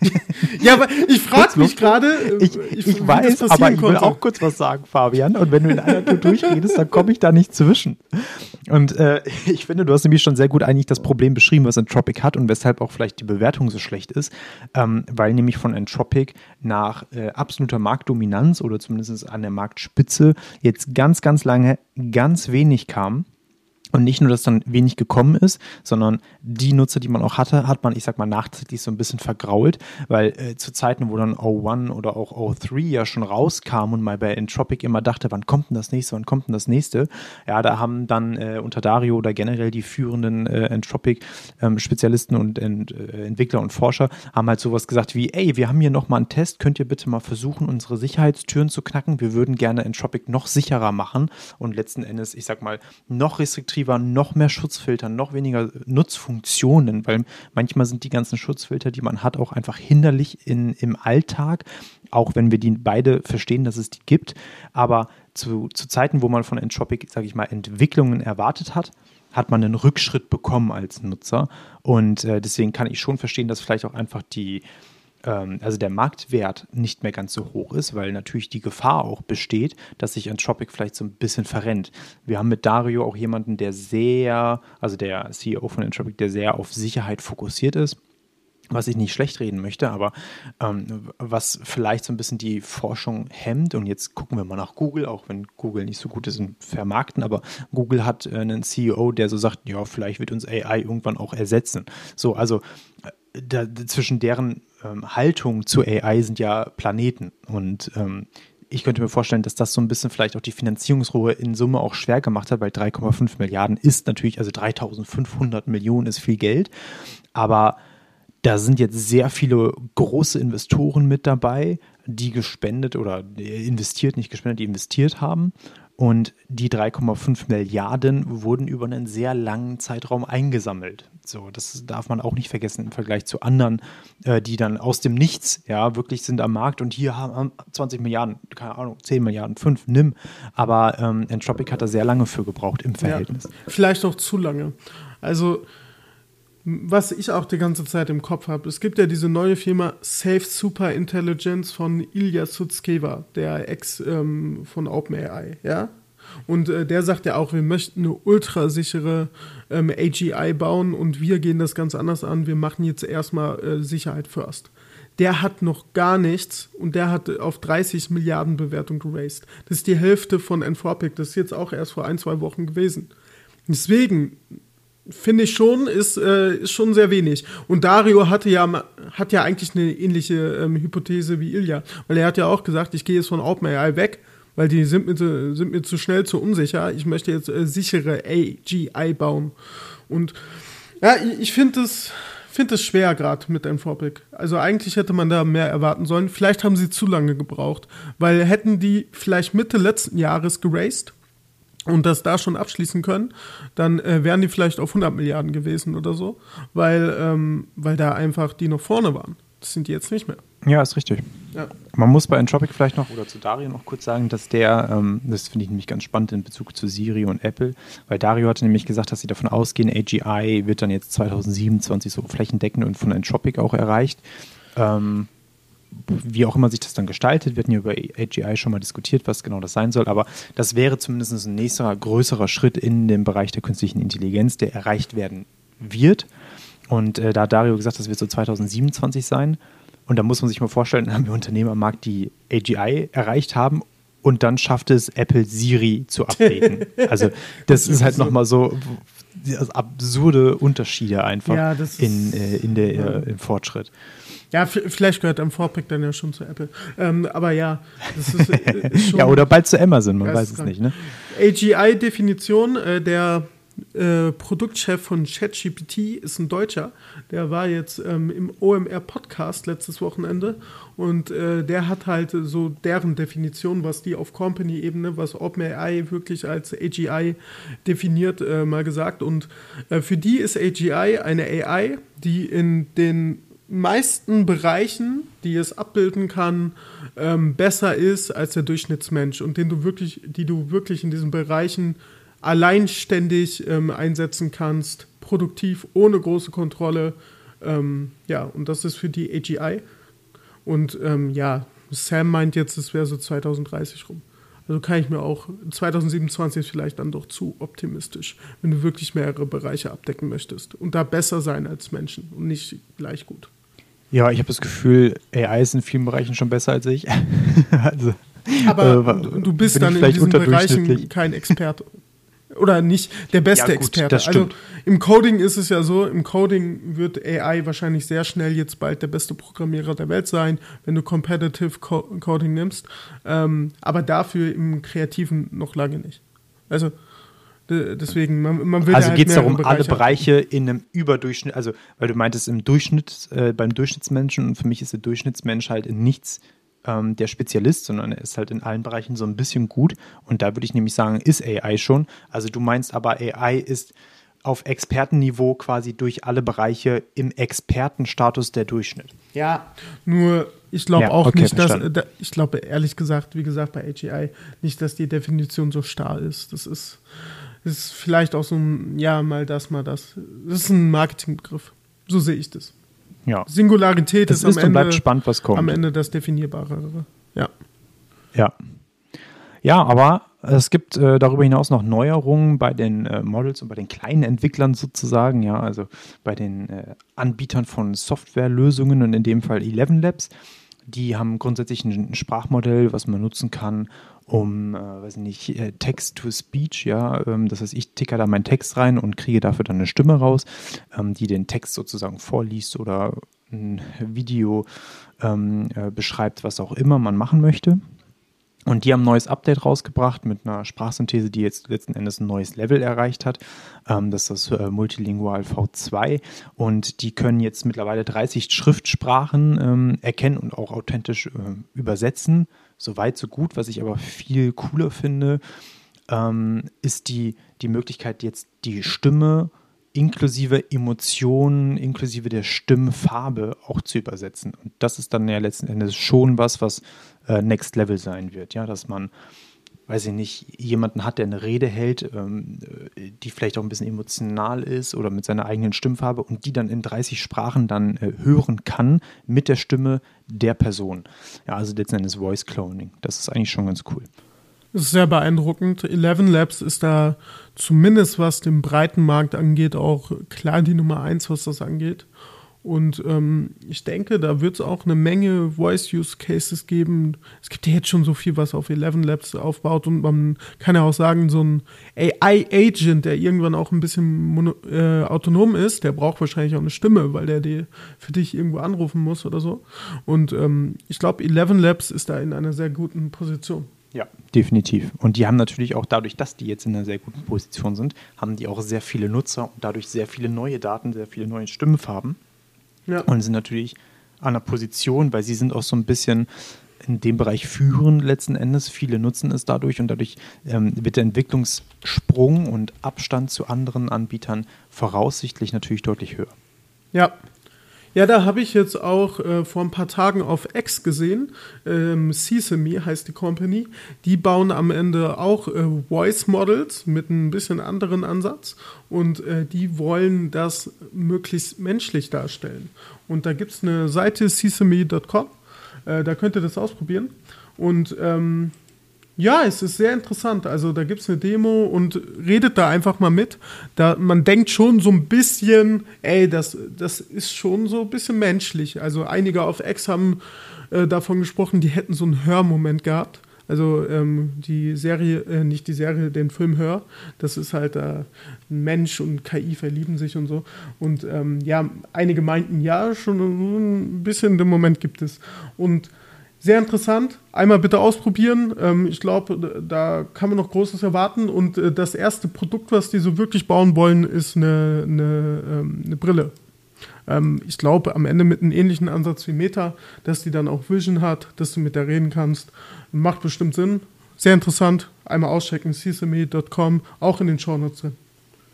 [SPEAKER 3] Ja, aber ich frage mich gerade...
[SPEAKER 1] Ich, ich, ich weiß, aber ich will auch kurz was sagen, Fabian. Und wenn du in einer Tour durchredest, dann komme ich da nicht zwischen. Und äh, ich finde, du hast nämlich schon sehr gut eigentlich das Problem beschrieben, was Anthropic hat und weshalb auch vielleicht die Bewertung so schlecht ist. Ähm, weil nämlich von Anthropic nach äh, absoluter Marktdominanz oder zumindest an der Marktspitze jetzt ganz, ganz lange ganz wenig kam. Und nicht nur, dass dann wenig gekommen ist, sondern die Nutzer, die man auch hatte, hat man, ich sag mal, nachträglich so ein bisschen vergrault, weil äh, zu Zeiten, wo dann O eins oder auch O drei ja schon rauskam und man bei Anthropic immer dachte, wann kommt denn das nächste, wann kommt denn das nächste? Ja, da haben dann äh, unter Dario oder generell die führenden äh, Anthropic-Spezialisten ähm, und Ent, äh, Entwickler und Forscher haben halt sowas gesagt wie, ey, wir haben hier nochmal einen Test, könnt ihr bitte mal versuchen, unsere Sicherheitstüren zu knacken? Wir würden gerne Anthropic noch sicherer machen und letzten Endes, ich sag mal, noch restriktiver, noch mehr Schutzfilter, noch weniger Nutzfunktionen, weil manchmal sind die ganzen Schutzfilter, die man hat, auch einfach hinderlich in, im Alltag, auch wenn wir die beide verstehen, dass es die gibt, aber zu, zu Zeiten, wo man von Anthropic, sage ich mal, Entwicklungen erwartet hat, hat man einen Rückschritt bekommen als Nutzer und äh, deswegen kann ich schon verstehen, dass vielleicht auch einfach die also der Marktwert nicht mehr ganz so hoch ist, weil natürlich die Gefahr auch besteht, dass sich Anthropic vielleicht so ein bisschen verrennt. Wir haben mit Dario auch jemanden, der sehr, also der C E O von Anthropic, der sehr auf Sicherheit fokussiert ist, was ich nicht schlecht reden möchte, aber ähm, was vielleicht so ein bisschen die Forschung hemmt, und jetzt gucken wir mal nach Google, auch wenn Google nicht so gut ist im Vermarkten, aber Google hat äh, einen C E O, der so sagt, ja, vielleicht wird uns A I irgendwann auch ersetzen. So, also Da, zwischen deren ähm, Haltung zu A I sind ja Planeten und ähm, ich könnte mir vorstellen, dass das so ein bisschen vielleicht auch die Finanzierungsruhe in Summe auch schwer gemacht hat, weil drei Komma fünf Milliarden ist natürlich, also dreitausendfünfhundert Millionen ist viel Geld, aber da sind jetzt sehr viele große Investoren mit dabei, die gespendet oder investiert, nicht gespendet, die investiert haben. Und die drei Komma fünf Milliarden wurden über einen sehr langen Zeitraum eingesammelt. So, das darf man auch nicht vergessen im Vergleich zu anderen, äh, die dann aus dem Nichts, ja, wirklich sind am Markt und hier haben zwanzig Milliarden, keine Ahnung, zehn Milliarden, fünf, nimm. Aber ähm, Anthropic hat da sehr lange für gebraucht im Verhältnis.
[SPEAKER 3] Ja, vielleicht auch zu lange. Also, was ich auch die ganze Zeit im Kopf habe, es gibt ja diese neue Firma Safe Super Intelligence von Ilya Sutskever, der Ex ähm, von OpenAI, ja. Und äh, der sagt ja auch, wir möchten eine ultrasichere ähm, A G I bauen und wir gehen das ganz anders an. Wir machen jetzt erstmal äh, Sicherheit first. Der hat noch gar nichts und der hat auf dreißig Milliarden Bewertung geraced. Das ist die Hälfte von Anthropic. Das ist jetzt auch erst vor ein, zwei Wochen gewesen. Deswegen finde ich schon, ist, äh, ist schon sehr wenig. Und Dario hatte ja, hat ja eigentlich eine ähnliche ähm, Hypothese wie Ilya. Weil er hat ja auch gesagt, ich gehe jetzt von OpenAI weg, weil die sind mir zu, sind mir zu schnell, zu unsicher. Ich möchte jetzt äh, sichere A G I bauen. Und ja, ich, ich finde es finde es schwer gerade mit Anthropic. Also eigentlich hätte man da mehr erwarten sollen. Vielleicht haben sie zu lange gebraucht. Weil hätten die vielleicht Mitte letzten Jahres geraced und das da schon abschließen können, dann äh, wären die vielleicht auf hundert Milliarden gewesen oder so, weil, ähm, weil da einfach die noch vorne waren. Das sind die jetzt nicht mehr.
[SPEAKER 1] Ja, ist richtig.
[SPEAKER 3] Ja.
[SPEAKER 1] Man muss bei Anthropic vielleicht noch, oder zu Dario noch kurz sagen, dass der, ähm, das finde ich nämlich ganz spannend in Bezug zu Siri und Apple, weil Dario hatte nämlich gesagt, dass sie davon ausgehen, A G I wird dann jetzt zwanzig siebenundzwanzig so flächendeckend und von Anthropic auch erreicht. Ähm, wie auch immer sich das dann gestaltet, wir hatten ja über A G I schon mal diskutiert, was genau das sein soll, aber das wäre zumindest ein nächster, größerer Schritt in dem Bereich der künstlichen Intelligenz, der erreicht werden wird. Und äh, da hat Dario gesagt, das wird so zwanzig siebenundzwanzig sein. Und da muss man sich mal vorstellen, dann haben wir Unternehmen am Markt, die A G I erreicht haben und dann schafft es Apple Siri zu updaten. Also das, das ist halt nochmal so absurde Unterschiede einfach
[SPEAKER 3] ja, das
[SPEAKER 1] in,
[SPEAKER 3] ist,
[SPEAKER 1] äh, in der,
[SPEAKER 3] ja.
[SPEAKER 1] äh, im Fortschritt.
[SPEAKER 3] Ja, f- vielleicht gehört Anthropic dann ja schon zu Apple. Ähm, aber ja, das ist, ist schon...
[SPEAKER 1] ja, oder bald zu Amazon, man weiß es nicht. Ne?
[SPEAKER 3] A G I-Definition, äh, der äh, Produktchef von ChatGPT ist ein Deutscher. Der war jetzt ähm, im O M R-Podcast letztes Wochenende und äh, der hat halt so deren Definition, was die auf Company-Ebene, was OpenAI wirklich als A G I definiert, äh, mal gesagt. Und äh, für die ist A G I eine A I, die in den meisten Bereichen, die es abbilden kann, ähm, besser ist als der Durchschnittsmensch und den du wirklich, die du wirklich in diesen Bereichen alleinständig ähm, einsetzen kannst, produktiv, ohne große Kontrolle. Ähm, ja, und das ist für die A G I. Und ähm, ja, Sam meint jetzt, es wäre so zwanzig dreißig rum. Also kann ich mir auch, zwanzig siebenundzwanzig ist vielleicht dann doch zu optimistisch, wenn du wirklich mehrere Bereiche abdecken möchtest und da besser sein als Menschen und nicht gleich gut.
[SPEAKER 1] Ja, ich habe das Gefühl, A I ist in vielen Bereichen schon besser als ich. also,
[SPEAKER 3] Aber
[SPEAKER 1] äh,
[SPEAKER 3] du bist dann in diesen Bereichen kein Experte. Oder nicht der beste ja, gut, Experte. Also im Coding ist es ja so, im Coding wird A I wahrscheinlich sehr schnell jetzt bald der beste Programmierer der Welt sein, wenn du Competitive Co- Coding nimmst. Ähm, aber dafür im Kreativen noch lange nicht. Also d- deswegen, man, man will
[SPEAKER 1] Also
[SPEAKER 3] halt
[SPEAKER 1] geht es darum,
[SPEAKER 3] Bereiche
[SPEAKER 1] alle Bereiche haben. In einem Überdurchschnitt, also weil du meintest im Durchschnitt, äh, beim Durchschnittsmenschen, und für mich ist der Durchschnittsmensch halt in nichts der Spezialist, sondern er ist halt in allen Bereichen so ein bisschen gut. Und da würde ich nämlich sagen, ist A I schon. Also du meinst aber, A I ist auf Expertenniveau quasi durch alle Bereiche im Expertenstatus der Durchschnitt.
[SPEAKER 3] Ja, nur ich glaube ja, auch
[SPEAKER 1] okay,
[SPEAKER 3] nicht, dass,
[SPEAKER 1] verstanden.
[SPEAKER 3] da, ich glaube ehrlich gesagt, wie gesagt bei A G I, nicht, dass die Definition so starr ist. Das ist, das ist vielleicht auch so ein, ja, mal das, mal das. Das ist ein Marketingbegriff. So sehe ich das.
[SPEAKER 1] Ja.
[SPEAKER 3] Singularität
[SPEAKER 1] das
[SPEAKER 3] ist,
[SPEAKER 1] ist
[SPEAKER 3] am, Ende,
[SPEAKER 1] bleibt spannend, was kommt.
[SPEAKER 3] am Ende das Definierbare. Ja.
[SPEAKER 1] Ja. Ja, aber es gibt äh, darüber hinaus noch Neuerungen bei den äh, Models und bei den kleinen Entwicklern sozusagen, ja, also bei den äh, Anbietern von Softwarelösungen und in dem Fall Eleven Labs. Die haben grundsätzlich ein Sprachmodell, was man nutzen kann, um, äh, weiß nicht, äh, Text-to-Speech, ja, ähm, das heißt, ich ticker da meinen Text rein und kriege dafür dann eine Stimme raus, ähm, die den Text sozusagen vorliest oder ein Video ähm, äh, beschreibt, was auch immer man machen möchte. Und die haben ein neues Update rausgebracht mit einer Sprachsynthese, die jetzt letzten Endes ein neues Level erreicht hat. Ähm, das ist das äh, Multilingual V zwei. Und die können jetzt mittlerweile dreißig Schriftsprachen ähm, erkennen und auch authentisch äh, übersetzen. So weit, so gut. Was ich aber viel cooler finde, ähm, ist die, die Möglichkeit, jetzt die Stimme inklusive Emotionen, inklusive der Stimmfarbe auch zu übersetzen. Und das ist dann ja letzten Endes schon was, was äh, Next Level sein wird. Ja, dass man, weiß ich nicht, jemanden hat, der eine Rede hält, ähm, die vielleicht auch ein bisschen emotional ist oder mit seiner eigenen Stimmfarbe und die dann in dreißig Sprachen dann äh, hören kann mit der Stimme der Person. Ja, also letzten Endes Voice Cloning. Das ist eigentlich schon ganz cool.
[SPEAKER 3] Das ist sehr beeindruckend. Eleven Labs ist da zumindest, was den breiten Markt angeht, auch klar die Nummer eins, was das angeht. Und ähm, ich denke, da wird es auch eine Menge Voice-Use-Cases geben. Es gibt ja jetzt schon so viel, was auf Eleven Labs aufbaut. Und man kann ja auch sagen, so ein A I-Agent, der irgendwann auch ein bisschen mono, äh, autonom ist, der braucht wahrscheinlich auch eine Stimme, weil der die für dich irgendwo anrufen muss oder so. Und ähm, ich glaube, Eleven Labs ist da in einer sehr guten Position.
[SPEAKER 1] Ja, definitiv. Und die haben natürlich auch dadurch, dass die jetzt in einer sehr guten Position sind, haben die auch sehr viele Nutzer und dadurch sehr viele neue Daten, sehr viele neue Stimmfarben. Ja. Und sind natürlich an der Position, weil sie sind auch so ein bisschen in dem Bereich führend letzten Endes. Viele nutzen es dadurch und dadurch ähm, wird der Entwicklungssprung und Abstand zu anderen Anbietern voraussichtlich natürlich deutlich höher.
[SPEAKER 3] Ja. Ja, da habe ich jetzt auch äh, vor ein paar Tagen auf X gesehen, ähm, Sesame heißt die Company, die bauen am Ende auch äh, Voice Models mit ein bisschen anderen Ansatz und äh, die wollen das möglichst menschlich darstellen. Und da gibt es eine Seite, sesame Punkt com, äh, da könnt ihr das ausprobieren und ähm, ja, es ist sehr interessant. Also da gibt es eine Demo und redet da einfach mal mit. Da, man denkt schon so ein bisschen, ey, das, das ist schon so ein bisschen menschlich. Also einige auf X haben äh, davon gesprochen, die hätten so einen Hörmoment gehabt. Also ähm, die Serie, äh, nicht die Serie, den Film Hör. Das ist halt äh, ein Mensch und K I verlieben sich und so. Und ähm, ja, einige meinten, ja, schon ein bisschen den Moment gibt es. Und sehr interessant. Einmal bitte ausprobieren. Ähm, ich glaube, da kann man noch Großes erwarten. Und äh, das erste Produkt, was die so wirklich bauen wollen, ist eine, eine, ähm, eine Brille. Ähm, ich glaube, am Ende mit einem ähnlichen Ansatz wie Meta, dass die dann auch Vision hat, dass du mit der reden kannst. Macht bestimmt Sinn. Sehr interessant. Einmal auschecken, sesame Punkt com, auch in den Shownotes drin.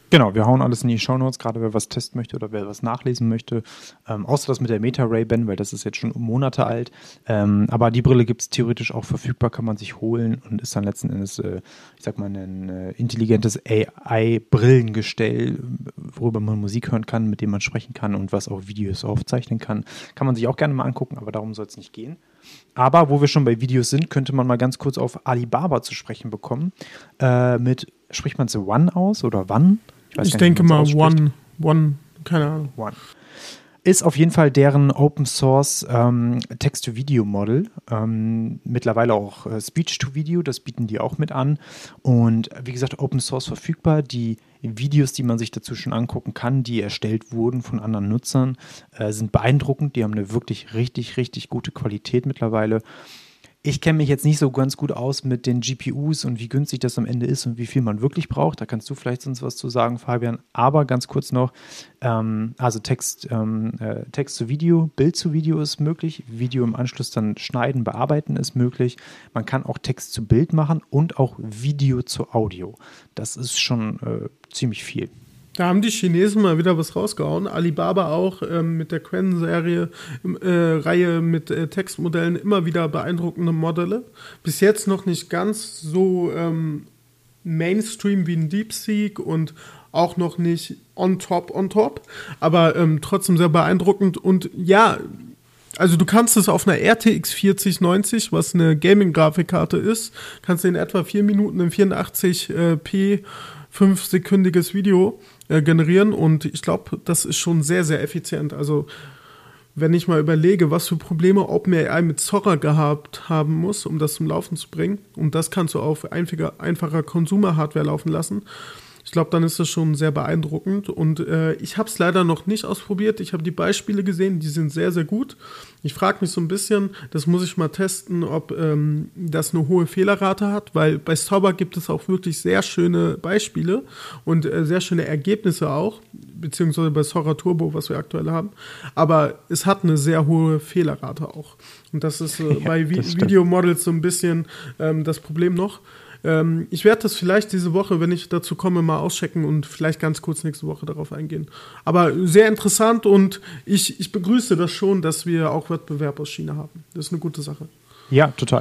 [SPEAKER 1] Genau, wir hauen alles in die Shownotes, gerade wer was testen möchte oder wer was nachlesen möchte. Ähm, außer das mit der Meta Ray-Ban, weil das ist jetzt schon Monate alt. Ähm, aber die Brille gibt es theoretisch auch verfügbar, kann man sich holen und ist dann letzten Endes, äh, ich sag mal, ein äh, intelligentes A I-Brillengestell, worüber man Musik hören kann, mit dem man sprechen kann und was auch Videos aufzeichnen kann. Kann man sich auch gerne mal angucken, aber darum soll es nicht gehen. Aber wo wir schon bei Videos sind, könnte man mal ganz kurz auf Alibaba zu sprechen bekommen. Äh, mit, spricht man es One aus oder Wann?
[SPEAKER 3] Ich, ich denke mal One, One, keine Ahnung.
[SPEAKER 1] One. Ist auf jeden Fall deren Open Source ähm, Text-to-Video-Model. Ähm, mittlerweile auch äh, Speech-to-Video, das bieten die auch mit an. Und wie gesagt, Open Source verfügbar. Die Videos, die man sich dazu schon angucken kann, die erstellt wurden von anderen Nutzern, äh, sind beeindruckend. Die haben eine wirklich richtig, richtig gute Qualität mittlerweile. Ich kenne mich jetzt nicht so ganz gut aus mit den G P Us und wie günstig das am Ende ist und wie viel man wirklich braucht. Da kannst du vielleicht sonst was zu sagen, Fabian. Aber ganz kurz noch, ähm, also Text, ähm, äh, Text zu Video, Bild zu Video ist möglich. Video im Anschluss dann schneiden, bearbeiten ist möglich. Man kann auch Text zu Bild machen und auch Video zu Audio. Das ist schon äh, ziemlich viel.
[SPEAKER 3] Da haben die Chinesen mal wieder was rausgehauen. Alibaba auch ähm, mit der Qwen-Serie, äh, Reihe mit äh, Textmodellen immer wieder beeindruckende Modelle. Bis jetzt noch nicht ganz so ähm, Mainstream wie ein DeepSeek und auch noch nicht on top, on top, aber ähm, trotzdem sehr beeindruckend. Und ja, also du kannst es auf einer R T X vierzig neunzig, was eine Gaming-Grafikkarte ist, kannst du in etwa vier Minuten in vierundachtzig p fünfsekündiges Video äh, generieren und ich glaube, das ist schon sehr, sehr effizient. Also wenn ich mal überlege, was für Probleme OpenAI mit Sora gehabt haben muss, um das zum Laufen zu bringen, und das kannst du auf einfacher, einfacher Consumer-Hardware laufen lassen, ich glaube, dann ist das schon sehr beeindruckend und äh, ich habe es leider noch nicht ausprobiert. Ich habe die Beispiele gesehen, die sind sehr, sehr gut. Ich frage mich so ein bisschen, das muss ich mal testen, ob ähm, das eine hohe Fehlerrate hat, weil bei Sora gibt es auch wirklich sehr schöne Beispiele und äh, sehr schöne Ergebnisse auch, beziehungsweise bei Sora Turbo, was wir aktuell haben. Aber es hat eine sehr hohe Fehlerrate auch. Und das ist äh, ja, bei Vi- Videomodels so ein bisschen ähm, das Problem noch. Ähm, ich werde das vielleicht diese Woche, wenn ich dazu komme, mal auschecken und vielleicht ganz kurz nächste Woche darauf eingehen. Aber sehr interessant und ich, ich begrüße das schon, dass wir auch Wettbewerb aus China haben. Das ist eine gute Sache.
[SPEAKER 1] Ja, total.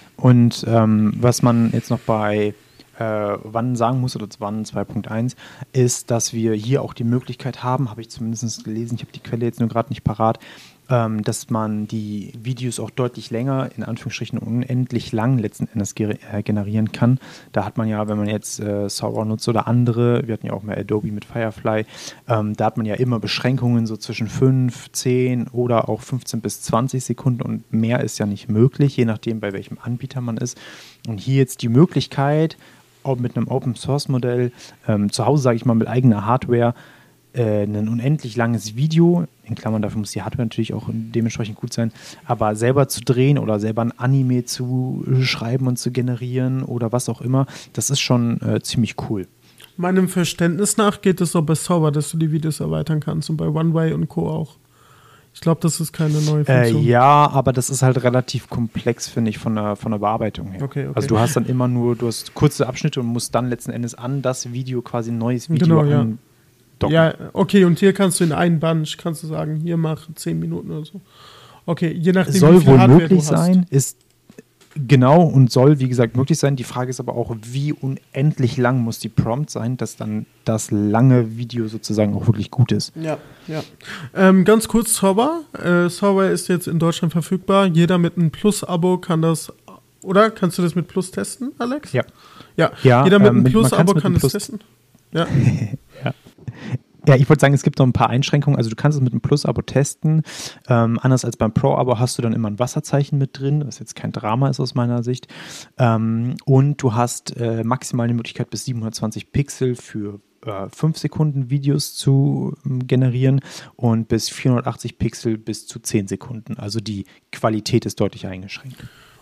[SPEAKER 1] Und ähm, was man jetzt noch bei äh, Wann sagen muss, oder Wann zwei Punkt eins, ist, dass wir hier auch die Möglichkeit haben, habe ich zumindest gelesen, ich habe die Quelle jetzt nur gerade nicht parat, ähm, dass man die Videos auch deutlich länger, in Anführungsstrichen unendlich lang letzten Endes ge- äh, generieren kann. Da hat man ja, wenn man jetzt äh, Sora nutzt oder andere, wir hatten ja auch mal Adobe mit Firefly, ähm, da hat man ja immer Beschränkungen so zwischen fünf, zehn oder auch fünfzehn bis zwanzig Sekunden und mehr ist ja nicht möglich, je nachdem, bei welchem Anbieter man ist. Und hier jetzt die Möglichkeit, auch mit einem Open-Source-Modell, ähm, zu Hause, sage ich mal, mit eigener Hardware, äh, ein unendlich langes Video, in Klammern, dafür muss die Hardware natürlich auch dementsprechend gut sein, aber selber zu drehen oder selber ein Anime zu schreiben und zu generieren oder was auch immer, das ist schon äh, ziemlich cool.
[SPEAKER 3] Meinem Verständnis nach geht es auch bei Sora, dass du die Videos erweitern kannst und bei OneWay und Co. auch. Ich glaube, das ist keine neue Funktion.
[SPEAKER 1] Äh, ja, aber das ist halt relativ komplex, finde ich, von der, von der Bearbeitung her.
[SPEAKER 3] Okay, okay.
[SPEAKER 1] Also du hast dann immer nur, du hast kurze Abschnitte und musst dann letzten Endes an das Video quasi ein neues Video
[SPEAKER 3] genau, ja.
[SPEAKER 1] andocken.
[SPEAKER 3] Ja, okay, und hier kannst du in einen Bunch, kannst du sagen, hier mach zehn Minuten oder so. Okay, je nachdem,
[SPEAKER 1] soll
[SPEAKER 3] wie viel
[SPEAKER 1] wohl
[SPEAKER 3] Hardware
[SPEAKER 1] möglich
[SPEAKER 3] du hast.
[SPEAKER 1] sein, ist genau und soll, wie gesagt, möglich sein. Die Frage ist aber auch, wie unendlich lang muss die Prompt sein, dass dann das lange Video sozusagen auch wirklich gut ist.
[SPEAKER 3] Ja, ja. Ähm, ganz kurz, Sora. Äh, Sora ist jetzt in Deutschland verfügbar. Jeder mit einem Plus-Abo kann das, oder? Kannst du das mit Plus testen, Alex?
[SPEAKER 1] Ja.
[SPEAKER 3] Ja,
[SPEAKER 1] ja
[SPEAKER 3] jeder mit
[SPEAKER 1] ähm,
[SPEAKER 3] einem
[SPEAKER 1] mit,
[SPEAKER 3] Plus-Abo kann das
[SPEAKER 1] Plus
[SPEAKER 3] testen. Ja.
[SPEAKER 1] ja. Ja, ich wollte sagen, es gibt noch ein paar Einschränkungen. Also du kannst es mit einem Plus-Abo testen. Ähm, anders als beim Pro-Abo hast du dann immer ein Wasserzeichen mit drin, was jetzt kein Drama ist aus meiner Sicht. Ähm, und du hast äh, maximal die Möglichkeit, bis siebenhundertzwanzig Pixel für äh, fünf Sekunden Videos zu ähm, generieren und bis vierhundertachtzig Pixel bis zu zehn Sekunden. Also die Qualität ist deutlich eingeschränkt.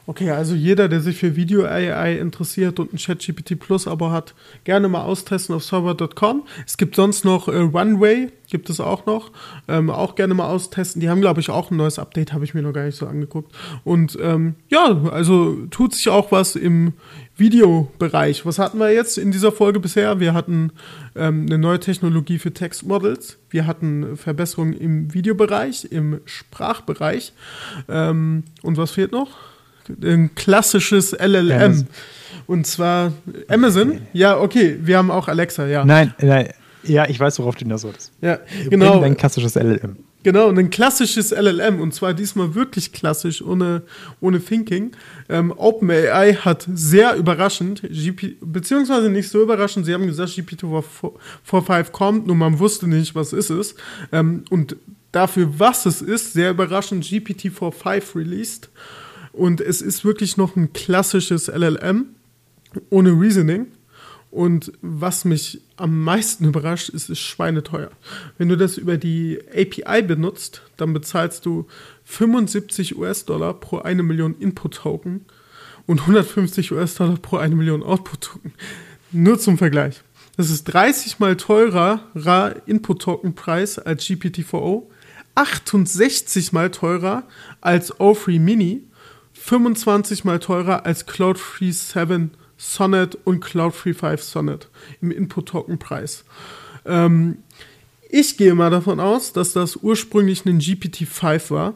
[SPEAKER 3] Okay, also jeder, der sich für Video-A I interessiert und ein ChatGPT Plus-Abo hat, gerne mal austesten auf server Punkt com. Es gibt sonst noch äh, Runway, gibt es auch noch. Ähm, auch gerne mal austesten. Die haben, glaube ich, auch ein neues Update, habe ich mir noch gar nicht so angeguckt. Und ähm, ja, also tut sich auch was im Videobereich. Was hatten wir jetzt in dieser Folge bisher? Wir hatten ähm, eine neue Technologie für Textmodels. Wir hatten Verbesserungen im Videobereich, im Sprachbereich. Ähm, und was fehlt noch? Ein klassisches L L M. Amazon. Und zwar Amazon. Okay. Ja, okay, wir haben auch Alexa, ja.
[SPEAKER 1] Nein, nein. Ja, ich weiß, worauf du hinaus sollst.
[SPEAKER 3] Ja, genau.
[SPEAKER 1] Ein klassisches L L M.
[SPEAKER 3] Genau, ein klassisches L L M. Und zwar diesmal wirklich klassisch, ohne, ohne Thinking. Ähm, OpenAI hat sehr überraschend, G P, beziehungsweise nicht so überraschend, sie haben gesagt, G P T vier fünf kommt, nur man wusste nicht, was ist es. Ähm, und dafür, was es ist, sehr überraschend, G P T vier fünf released. Und es ist wirklich noch ein klassisches L L M ohne Reasoning. Und was mich am meisten überrascht, ist, es ist schweineteuer. Wenn du das über die A P I benutzt, dann bezahlst du fünfundsiebzig US-Dollar pro eine Million Input-Token und hundertfünfzig US-Dollar pro eine Million Output-Token. Nur zum Vergleich. Das ist dreißig mal teurer Input-Token-Preis als G P T vier o, achtundsechzig mal teurer als O drei Mini, fünfundzwanzig mal teurer als Claude drei sieben Sonnet und Claude drei fünf Sonnet im Input-Token-Preis. Ähm, ich gehe mal davon aus, dass das ursprünglich ein G P T fünf war,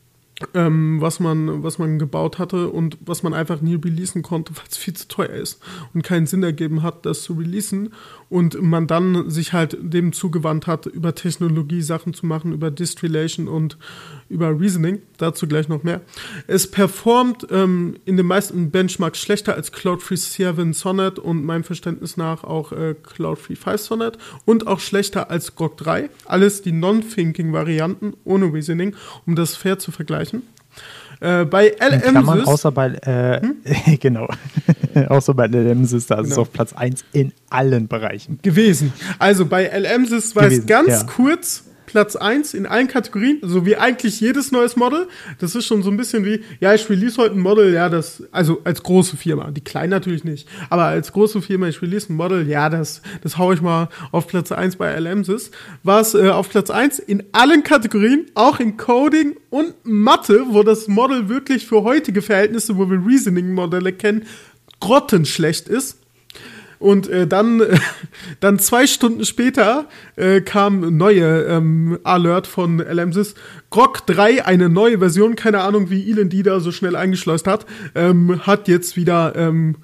[SPEAKER 3] ähm, was man, was man gebaut hatte und was man einfach nie releasen konnte, weil es viel zu teuer ist und keinen Sinn ergeben hat, das zu releasen. Und man dann sich halt dem zugewandt hat, über Technologie Sachen zu machen, über Distillation und über Reasoning. Dazu gleich noch mehr. Es performt ähm, in den meisten Benchmarks schlechter als Claude drei sieben Sonnet und meinem Verständnis nach auch äh, Claude drei fünf Sonnet und auch schlechter als Grok drei. Alles die Non-Thinking-Varianten ohne Reasoning, um das fair zu vergleichen. Äh, bei L M Sys,
[SPEAKER 1] außer bei äh, hm? genau, außer bei L M Sys, da ist genau. es auf Platz eins in allen Bereichen
[SPEAKER 3] gewesen. Also bei L M Sys war es ganz ja. kurz Platz eins in allen Kategorien, so wie eigentlich jedes neues Model. Das ist schon so ein bisschen wie, ja, ich release heute ein Model, ja, das, also als große Firma, die kleinen natürlich nicht, aber als große Firma, ich release ein Model, ja, das, das hau ich mal auf Platz eins bei L M Sys. War es äh, auf Platz eins in allen Kategorien, auch in Coding und Mathe, wo das Model wirklich für heutige Verhältnisse, wo wir Reasoning-Modelle kennen, grottenschlecht ist. Und äh, dann, äh, dann zwei Stunden später äh, kam neue ähm, Alert von L M Sys. Grok drei, eine neue Version, keine Ahnung, wie Elon die da so schnell eingeschleust hat, ähm, hat jetzt wieder ähm,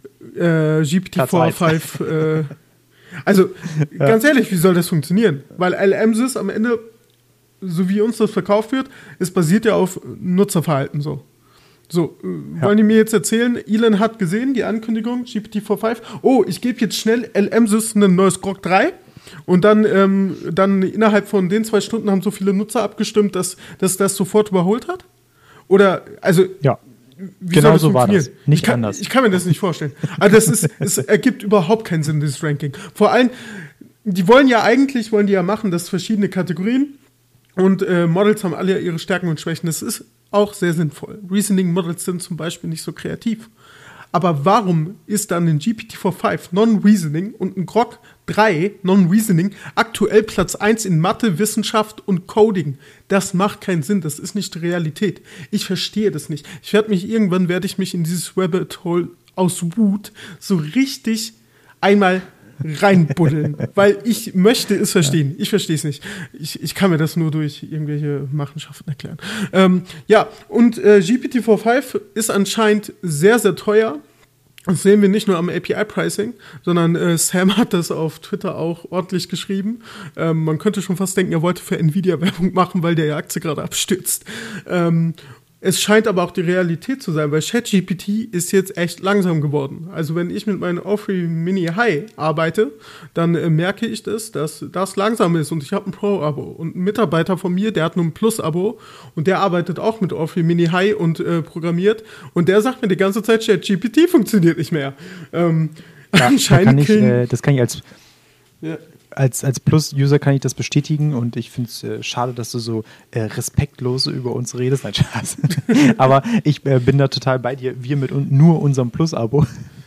[SPEAKER 3] äh, G P T vier fünf. Äh, also, ja. Ganz ehrlich, wie soll das funktionieren? Weil L M Sys am Ende, so wie uns das verkauft wird, es basiert ja auf Nutzerverhalten so. So, ja. Wollen die mir jetzt erzählen, Elon hat gesehen, die Ankündigung, G P T vier fünf, oh, ich gebe jetzt schnell L M Sys ein neues Grok drei und dann, ähm, dann innerhalb von den zwei Stunden haben so viele Nutzer abgestimmt, dass, dass das sofort überholt hat? Oder, also,
[SPEAKER 1] ja.
[SPEAKER 3] Wie
[SPEAKER 1] genau
[SPEAKER 3] soll das
[SPEAKER 1] so war das, nicht
[SPEAKER 3] ich kann,
[SPEAKER 1] anders.
[SPEAKER 3] Ich kann mir das nicht vorstellen. Also das ist, es ergibt überhaupt keinen Sinn, dieses Ranking. Vor allem, die wollen ja eigentlich, wollen die ja machen, dass verschiedene Kategorien und äh, Models haben alle ihre Stärken und Schwächen. Das ist auch sehr sinnvoll. Reasoning-Models sind zum Beispiel nicht so kreativ. Aber warum ist dann ein G P T vier fünf Non-Reasoning und ein Grok drei Non-Reasoning aktuell Platz eins in Mathe, Wissenschaft und Coding? Das macht keinen Sinn, das ist nicht Realität. Ich verstehe das nicht. Ich werde mich irgendwann, werde ich mich in dieses Rabbit Hole aus Wut so richtig einmal reinbuddeln, weil ich möchte es verstehen. Ich verstehe es nicht. Ich, ich kann mir das nur durch irgendwelche Machenschaften erklären. Ähm, ja, und äh, G P T vier fünf ist anscheinend sehr, sehr teuer. Das sehen wir nicht nur am A P I-Pricing, sondern äh, Sam hat das auf Twitter auch ordentlich geschrieben. Ähm, man könnte schon fast denken, er wollte für Nvidia Werbung machen, weil der Aktie gerade abstürzt. Ähm, Es scheint aber auch die Realität zu sein, weil ChatGPT ist jetzt echt langsam geworden. Also wenn ich mit meinem O drei Mini High arbeite, dann äh, merke ich das, dass das langsam ist und ich habe ein Pro-Abo. Und ein Mitarbeiter von mir, der hat nur ein Plus-Abo und der arbeitet auch mit O drei Mini High und äh, programmiert und der sagt mir die ganze Zeit, ChatGPT funktioniert nicht mehr. Ähm,
[SPEAKER 1] ja,
[SPEAKER 3] anscheinend
[SPEAKER 1] da kann ich,
[SPEAKER 3] kriegen,
[SPEAKER 1] äh, das kann ich als...
[SPEAKER 3] Ja.
[SPEAKER 1] als, als Plus-User kann ich das bestätigen und ich finde es äh, schade, dass du so äh, respektlos über uns redest. Nein, Spaß. Aber ich äh, bin da total bei dir. Wir mit un- nur unserem Plus-Abo.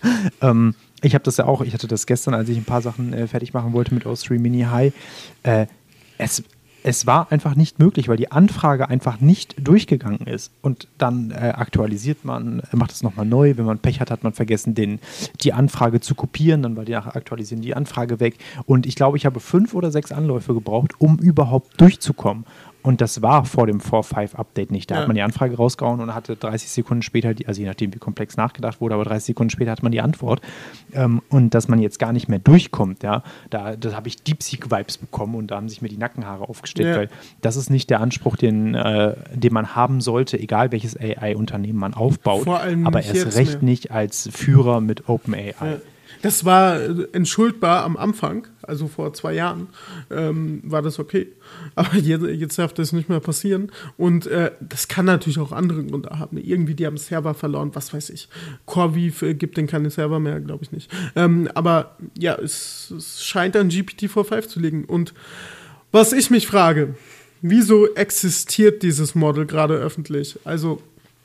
[SPEAKER 1] ähm, ich habe das ja auch, ich hatte das gestern, als ich ein paar Sachen äh, fertig machen wollte mit O drei Mini High. Äh, es Es war einfach nicht möglich, weil die Anfrage einfach nicht durchgegangen ist. Und dann äh, aktualisiert man, macht es nochmal neu. Wenn man Pech hat, hat man vergessen, den, die Anfrage zu kopieren. Dann war die nachher aktualisieren, die Anfrage weg. Und ich glaube, ich habe fünf oder sechs Anläufe gebraucht, um überhaupt durchzukommen. Und das war vor dem vier Punkt fünf Update nicht. Da ja. hat man die Anfrage rausgehauen und hatte dreißig Sekunden später, die, also je nachdem, wie komplex nachgedacht wurde, aber dreißig Sekunden später hat man die Antwort. Ähm, und dass man jetzt gar nicht mehr durchkommt, ja, da, da habe ich Deep-Seek-Vibes bekommen und da haben sich mir die Nackenhaare aufgestellt, ja. weil das ist nicht der Anspruch, den, äh, den man haben sollte, egal welches A I-Unternehmen man aufbaut,
[SPEAKER 3] Vor allem
[SPEAKER 1] aber erst recht mehr. nicht als Führer mit OpenAI.
[SPEAKER 3] Ja. Das war entschuldbar am Anfang, also vor zwei Jahren, ähm, war das okay. Aber jetzt, jetzt darf das nicht mehr passieren. Und äh, das kann natürlich auch andere Gründe haben. Irgendwie, die haben Server verloren, was weiß ich. CoreWeave gibt denen keine Server mehr, glaube ich nicht. Ähm, aber ja, es, es scheint an G P T vier Punkt fünf zu liegen. Und was ich mich frage, wieso existiert dieses Model gerade öffentlich? Also,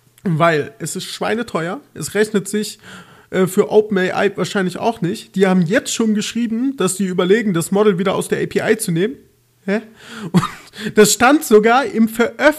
[SPEAKER 3] weil es ist schweineteuer, es rechnet sich für OpenAI wahrscheinlich auch nicht. Die haben jetzt schon geschrieben, dass die überlegen, das Model wieder aus der A P I zu nehmen. Hä? Und das stand sogar im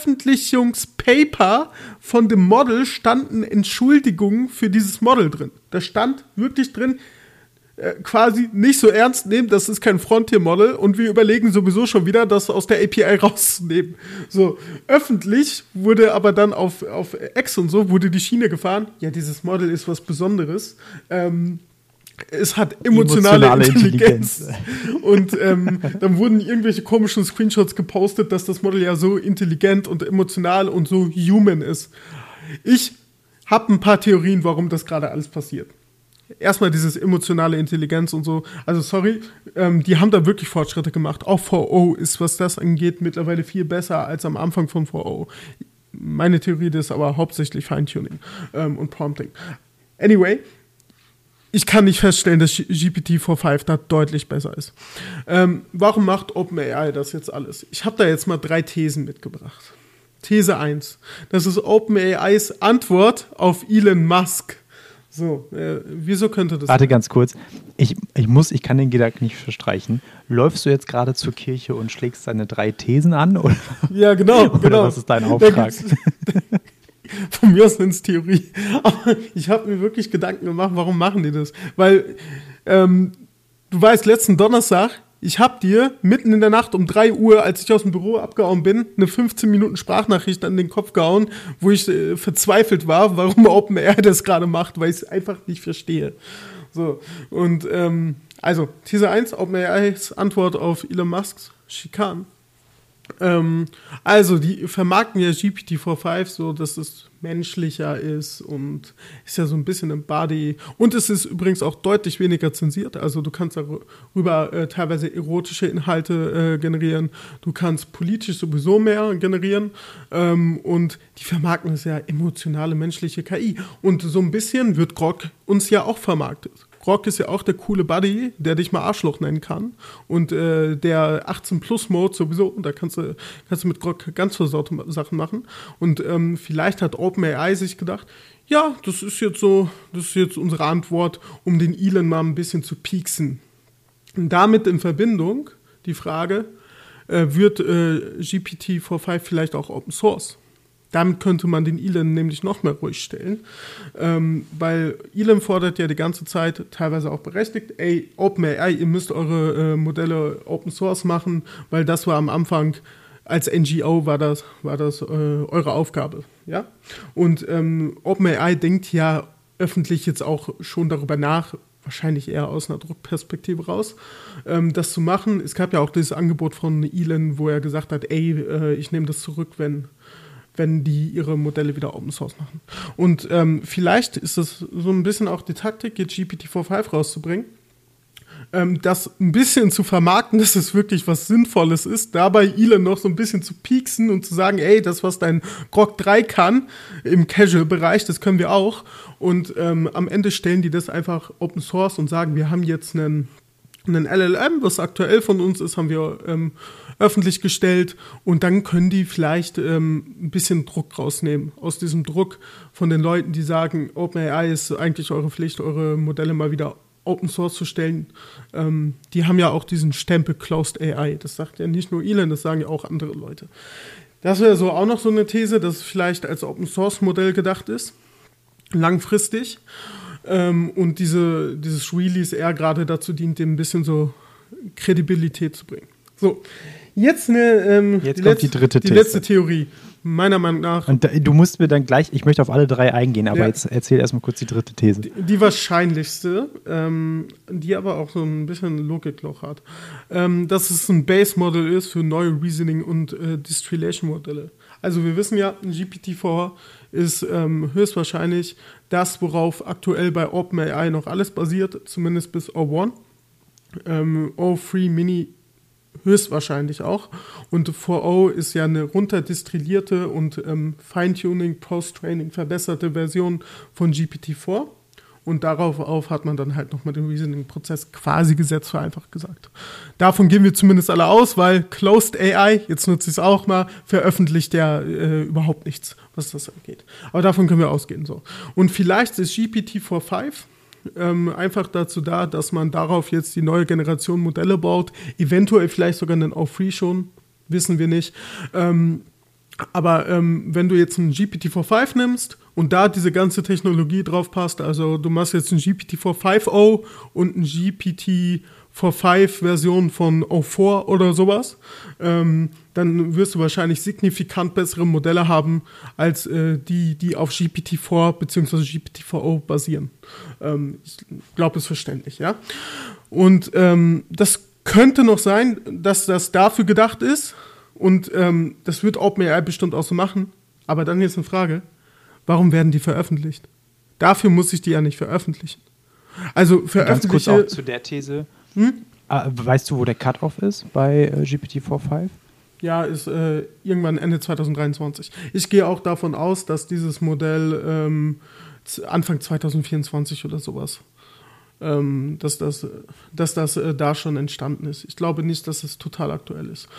[SPEAKER 3] Veröffentlichungspaper von dem Model, standen Entschuldigungen für dieses Model drin. Da stand wirklich drin, äh, quasi nicht so ernst nehmen, das ist kein Frontier-Model und wir überlegen sowieso schon wieder, das aus der A P I rauszunehmen. So, öffentlich wurde aber dann auf, auf X und so, wurde die Schiene gefahren, ja, dieses Model ist was Besonderes, ähm, es hat emotionale, emotionale Intelligenz. Intelligenz. Und ähm, dann wurden irgendwelche komischen Screenshots gepostet, dass das Model ja so intelligent und emotional und so human ist. Ich habe ein paar Theorien, warum das gerade alles passiert. Erstmal dieses emotionale Intelligenz und so. Also sorry, ähm, die haben da wirklich Fortschritte gemacht. Auch vier Punkt null ist, was das angeht, mittlerweile viel besser als am Anfang von vier Punkt null. Meine Theorie ist aber hauptsächlich Feintuning ähm, und Prompting. Anyway, ich kann nicht feststellen, dass G P T vier Punkt fünf da deutlich besser ist. Ähm, warum macht OpenAI das jetzt alles? Ich habe da jetzt mal drei Thesen mitgebracht. These eins. Das ist OpenAIs Antwort auf Elon Musk. So, äh, wieso könnte das
[SPEAKER 1] Warte
[SPEAKER 3] sein?
[SPEAKER 1] ganz kurz. Ich, ich muss, ich kann den Gedanken nicht verstreichen. Läufst du jetzt gerade zur Kirche und schlägst deine drei Thesen an? Oder?
[SPEAKER 3] Ja, genau.
[SPEAKER 1] Oder
[SPEAKER 3] genau.
[SPEAKER 1] was ist dein Auftrag?
[SPEAKER 3] Von mir aus nennt's Theorie. Aber ich habe mir wirklich Gedanken gemacht, warum machen die das? Weil, ähm, du weißt, letzten Donnerstag, ich habe dir mitten in der Nacht um drei Uhr, als ich aus dem Büro abgehauen bin, eine fünfzehn Minuten Sprachnachricht an den Kopf gehauen, wo ich äh, verzweifelt war, warum OpenAI das gerade macht, weil ich es einfach nicht verstehe. So, und ähm, also, These eins, OpenAIs Antwort auf Elon Musks Schikanen. Ähm, also, die vermarkten ja G P T vier Punkt fünf so, dass es menschlicher ist und ist ja so ein bisschen ein Body. Und es ist übrigens auch deutlich weniger zensiert. Also du kannst darüber äh, teilweise erotische Inhalte äh, generieren. Du kannst politisch sowieso mehr generieren. Ähm, und die vermarkten es ja emotionale menschliche K I. Und so ein bisschen wird Grok uns ja auch vermarktet. Grok ist ja auch der coole Buddy, der dich mal Arschloch nennen kann. Und äh, der achtzehn Plus Mode sowieso, und da kannst du, kannst du mit Grok ganz versaute Sachen machen. Und ähm, vielleicht hat OpenAI sich gedacht, ja, das ist jetzt so, das ist jetzt unsere Antwort, um den Elon mal ein bisschen zu pieksen. Und damit in Verbindung die Frage, äh, wird äh, G P T vier Punkt fünf vielleicht auch Open Source? Damit könnte man den Elon nämlich noch mehr ruhig stellen, ähm, weil Elon fordert ja die ganze Zeit, teilweise auch berechtigt, ey, OpenAI, ihr müsst eure äh, Modelle Open Source machen, weil das war am Anfang, als N G O war das, war das äh, eure Aufgabe, ja? Und ähm, OpenAI denkt ja öffentlich jetzt auch schon darüber nach, wahrscheinlich eher aus einer Druckperspektive raus, ähm, das zu machen. Es gab ja auch dieses Angebot von Elon, wo er gesagt hat, ey, äh, ich nehme das zurück, wenn wenn die ihre Modelle wieder Open Source machen. Und ähm, vielleicht ist das so ein bisschen auch die Taktik, jetzt G P T vier Punkt fünf rauszubringen, ähm, das ein bisschen zu vermarkten, dass es wirklich was Sinnvolles ist, dabei Elon noch so ein bisschen zu pieksen und zu sagen, ey, das, was dein Grok drei kann, im Casual-Bereich, das können wir auch. Und ähm, am Ende stellen die das einfach Open Source und sagen, wir haben jetzt einen Ein L L M, was aktuell von uns ist, haben wir ähm, öffentlich gestellt und dann können die vielleicht ähm, ein bisschen Druck rausnehmen. Aus diesem Druck von den Leuten, die sagen, OpenAI ist eigentlich eure Pflicht, eure Modelle mal wieder Open Source zu stellen. Ähm, die haben ja auch diesen Stempel Closed A I. Das sagt ja nicht nur Elon, das sagen ja auch andere Leute. Das wäre so auch noch so eine These, dass es vielleicht als Open Source Modell gedacht ist, langfristig. Ähm, und diese, dieses Release eher gerade dazu dient, dem ein bisschen so Kredibilität zu bringen. So, jetzt eine ähm,
[SPEAKER 1] jetzt
[SPEAKER 3] die,
[SPEAKER 1] kommt
[SPEAKER 3] letzte,
[SPEAKER 1] die dritte
[SPEAKER 3] die
[SPEAKER 1] These.
[SPEAKER 3] letzte Theorie, meiner Meinung nach.
[SPEAKER 1] Und da, du musst mir dann gleich, ich möchte auf alle drei eingehen, aber
[SPEAKER 3] Ja.
[SPEAKER 1] jetzt erzähl erstmal kurz die dritte These.
[SPEAKER 3] Die, die wahrscheinlichste, ähm, die aber auch so ein bisschen Logikloch hat, ähm, dass es ein Base-Model ist für neue Reasoning- und äh, Distillation-Modelle. Also wir wissen ja, ein G P T vier ist ähm, höchstwahrscheinlich das, worauf aktuell bei OpenAI noch alles basiert, zumindest bis O eins. Ähm, O drei Mini höchstwahrscheinlich auch. Und vier O ist ja eine runterdestillierte und ähm, Feintuning, Post-Training verbesserte Version von G P T vier. Und darauf auf hat man dann halt nochmal den Reasoning-Prozess quasi gesetzt, vereinfacht gesagt. Davon gehen wir zumindest alle aus, weil Closed A I, jetzt nutze ich es auch mal, veröffentlicht ja äh, überhaupt nichts, was das angeht. Aber davon können wir ausgehen. So. Und vielleicht ist G P T vier Punkt fünf ähm, einfach dazu da, dass man darauf jetzt die neue Generation Modelle baut, eventuell vielleicht sogar einen O drei schon, wissen wir nicht. Ähm, Aber ähm, wenn du jetzt einen G P T vier Punkt fünf nimmst und da diese ganze Technologie drauf passt, also du machst jetzt einen G P T vier Punkt fünf O und einen G P T vier Punkt fünf Version von O vier oder sowas, ähm, dann wirst du wahrscheinlich signifikant bessere Modelle haben als äh, die, die auf G P T vier bzw. G P T vier O basieren. Ähm, ich glaube, das ist verständlich, ja. Und ähm, das könnte noch sein, dass das dafür gedacht ist. Und ähm, das wird OpenAI bestimmt auch so machen. Aber dann jetzt eine Frage, warum werden die veröffentlicht? Dafür muss ich die ja nicht veröffentlichen. Also veröffentliche...
[SPEAKER 1] Ganz kurz auch zu der These.
[SPEAKER 3] Hm?
[SPEAKER 1] Äh, weißt du, wo der Cut-Off ist bei äh, G P T vier Punkt fünf?
[SPEAKER 3] Ja, ist äh, irgendwann Ende zwanzig dreiundzwanzig. Ich gehe auch davon aus, dass dieses Modell ähm, Anfang zwanzig vierundzwanzig oder sowas, ähm, dass das, dass das äh, da schon entstanden ist. Ich glaube nicht, dass es total aktuell ist.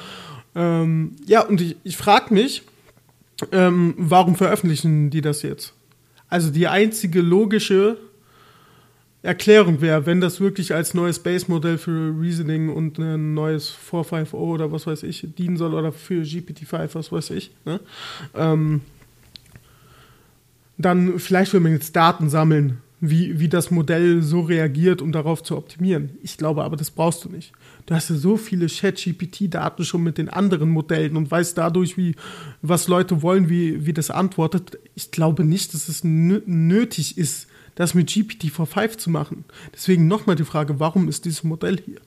[SPEAKER 3] Ähm, ja, und ich, ich frage mich, ähm, warum veröffentlichen die das jetzt? Also die einzige logische Erklärung wäre, wenn das wirklich als neues Base-Modell für Reasoning und ein neues vier Punkt fünf O oder was weiß ich dienen soll oder für G P T fünf, was weiß ich, ne? ähm, dann vielleicht will man jetzt Daten sammeln, wie, wie das Modell so reagiert, um darauf zu optimieren. Ich glaube aber, das brauchst du nicht. Du hast ja so viele Chat-G P T-Daten schon mit den anderen Modellen und weißt dadurch, wie, was Leute wollen, wie, wie das antwortet. Ich glaube nicht, dass es nö- nötig ist, das mit G P T vier Punkt fünf zu machen. Deswegen nochmal die Frage, warum ist dieses Modell hier?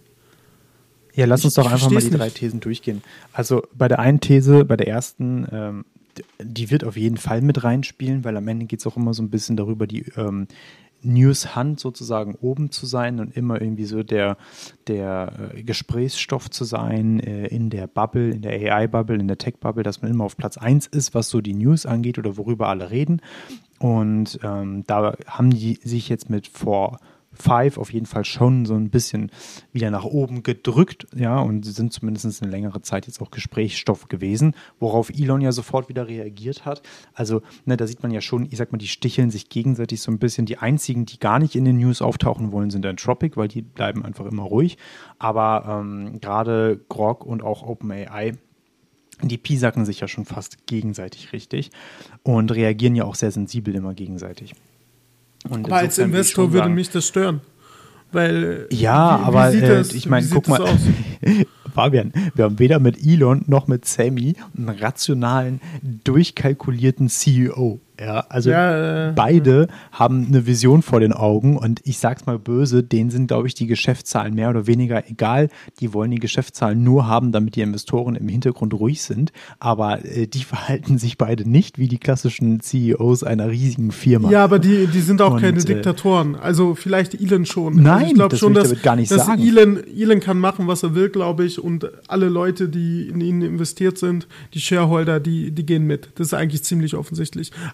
[SPEAKER 1] Ja, lass uns
[SPEAKER 3] Ich-
[SPEAKER 1] doch
[SPEAKER 3] ich
[SPEAKER 1] einfach mal die
[SPEAKER 3] versteh's
[SPEAKER 1] drei
[SPEAKER 3] nicht.
[SPEAKER 1] Thesen durchgehen. Also bei der einen These, bei der ersten, ähm, d- die wird auf jeden Fall mit reinspielen, weil am Ende geht es auch immer so ein bisschen darüber, die ähm, News-Hand sozusagen oben zu sein und immer irgendwie so der, der äh, Gesprächsstoff zu sein äh, in der Bubble, in der A I-Bubble, in der Tech-Bubble, dass man immer auf Platz eins ist, was so die News angeht oder worüber alle reden. Und ähm, da haben die sich jetzt mit vor Five auf jeden Fall schon so ein bisschen wieder nach oben gedrückt, ja, und sie sind zumindest eine längere Zeit jetzt auch Gesprächsstoff gewesen, worauf Elon ja sofort wieder reagiert hat. Also, ne, da sieht man ja schon, ich sag mal, die sticheln sich gegenseitig so ein bisschen. Die einzigen, die gar nicht in den News auftauchen wollen, sind Anthropic, weil die bleiben einfach immer ruhig. Aber ähm, gerade Grok und auch OpenAI, die piesacken sich ja schon fast gegenseitig richtig und reagieren ja auch sehr sensibel immer gegenseitig. Und
[SPEAKER 3] Aber als
[SPEAKER 1] insofern würde ich
[SPEAKER 3] Investor
[SPEAKER 1] schon
[SPEAKER 3] würde
[SPEAKER 1] sagen,
[SPEAKER 3] mich das stören. Weil,
[SPEAKER 1] ja,
[SPEAKER 3] wie, wie
[SPEAKER 1] aber
[SPEAKER 3] sieht
[SPEAKER 1] äh,
[SPEAKER 3] das,
[SPEAKER 1] ich meine,
[SPEAKER 3] wie
[SPEAKER 1] guck
[SPEAKER 3] sieht
[SPEAKER 1] mal,
[SPEAKER 3] das aus?
[SPEAKER 1] Fabian, wir haben weder mit Elon noch mit Sammy einen rationalen, durchkalkulierten C E O. Ja, also
[SPEAKER 3] Ja, äh,
[SPEAKER 1] beide haben eine Vision vor den Augen und ich sag's mal böse, denen sind, glaube ich, die Geschäftszahlen mehr oder weniger egal. Die wollen die Geschäftszahlen nur haben, damit die Investoren im Hintergrund ruhig sind. Aber äh, die verhalten sich beide nicht wie die klassischen C E Os einer riesigen Firma.
[SPEAKER 3] Ja, aber die, die sind auch
[SPEAKER 1] Und,
[SPEAKER 3] keine
[SPEAKER 1] äh,
[SPEAKER 3] Diktatoren. Also vielleicht Elon schon.
[SPEAKER 1] Nein,
[SPEAKER 3] also ich glaube
[SPEAKER 1] das
[SPEAKER 3] schon,
[SPEAKER 1] will ich
[SPEAKER 3] dass,
[SPEAKER 1] damit gar nicht
[SPEAKER 3] dass
[SPEAKER 1] sagen.
[SPEAKER 3] Elon, Elon kann machen, was er will, glaube ich. Und alle Leute, die in ihn investiert sind, die Shareholder, die, die gehen mit. Das ist eigentlich ziemlich offensichtlich. Aber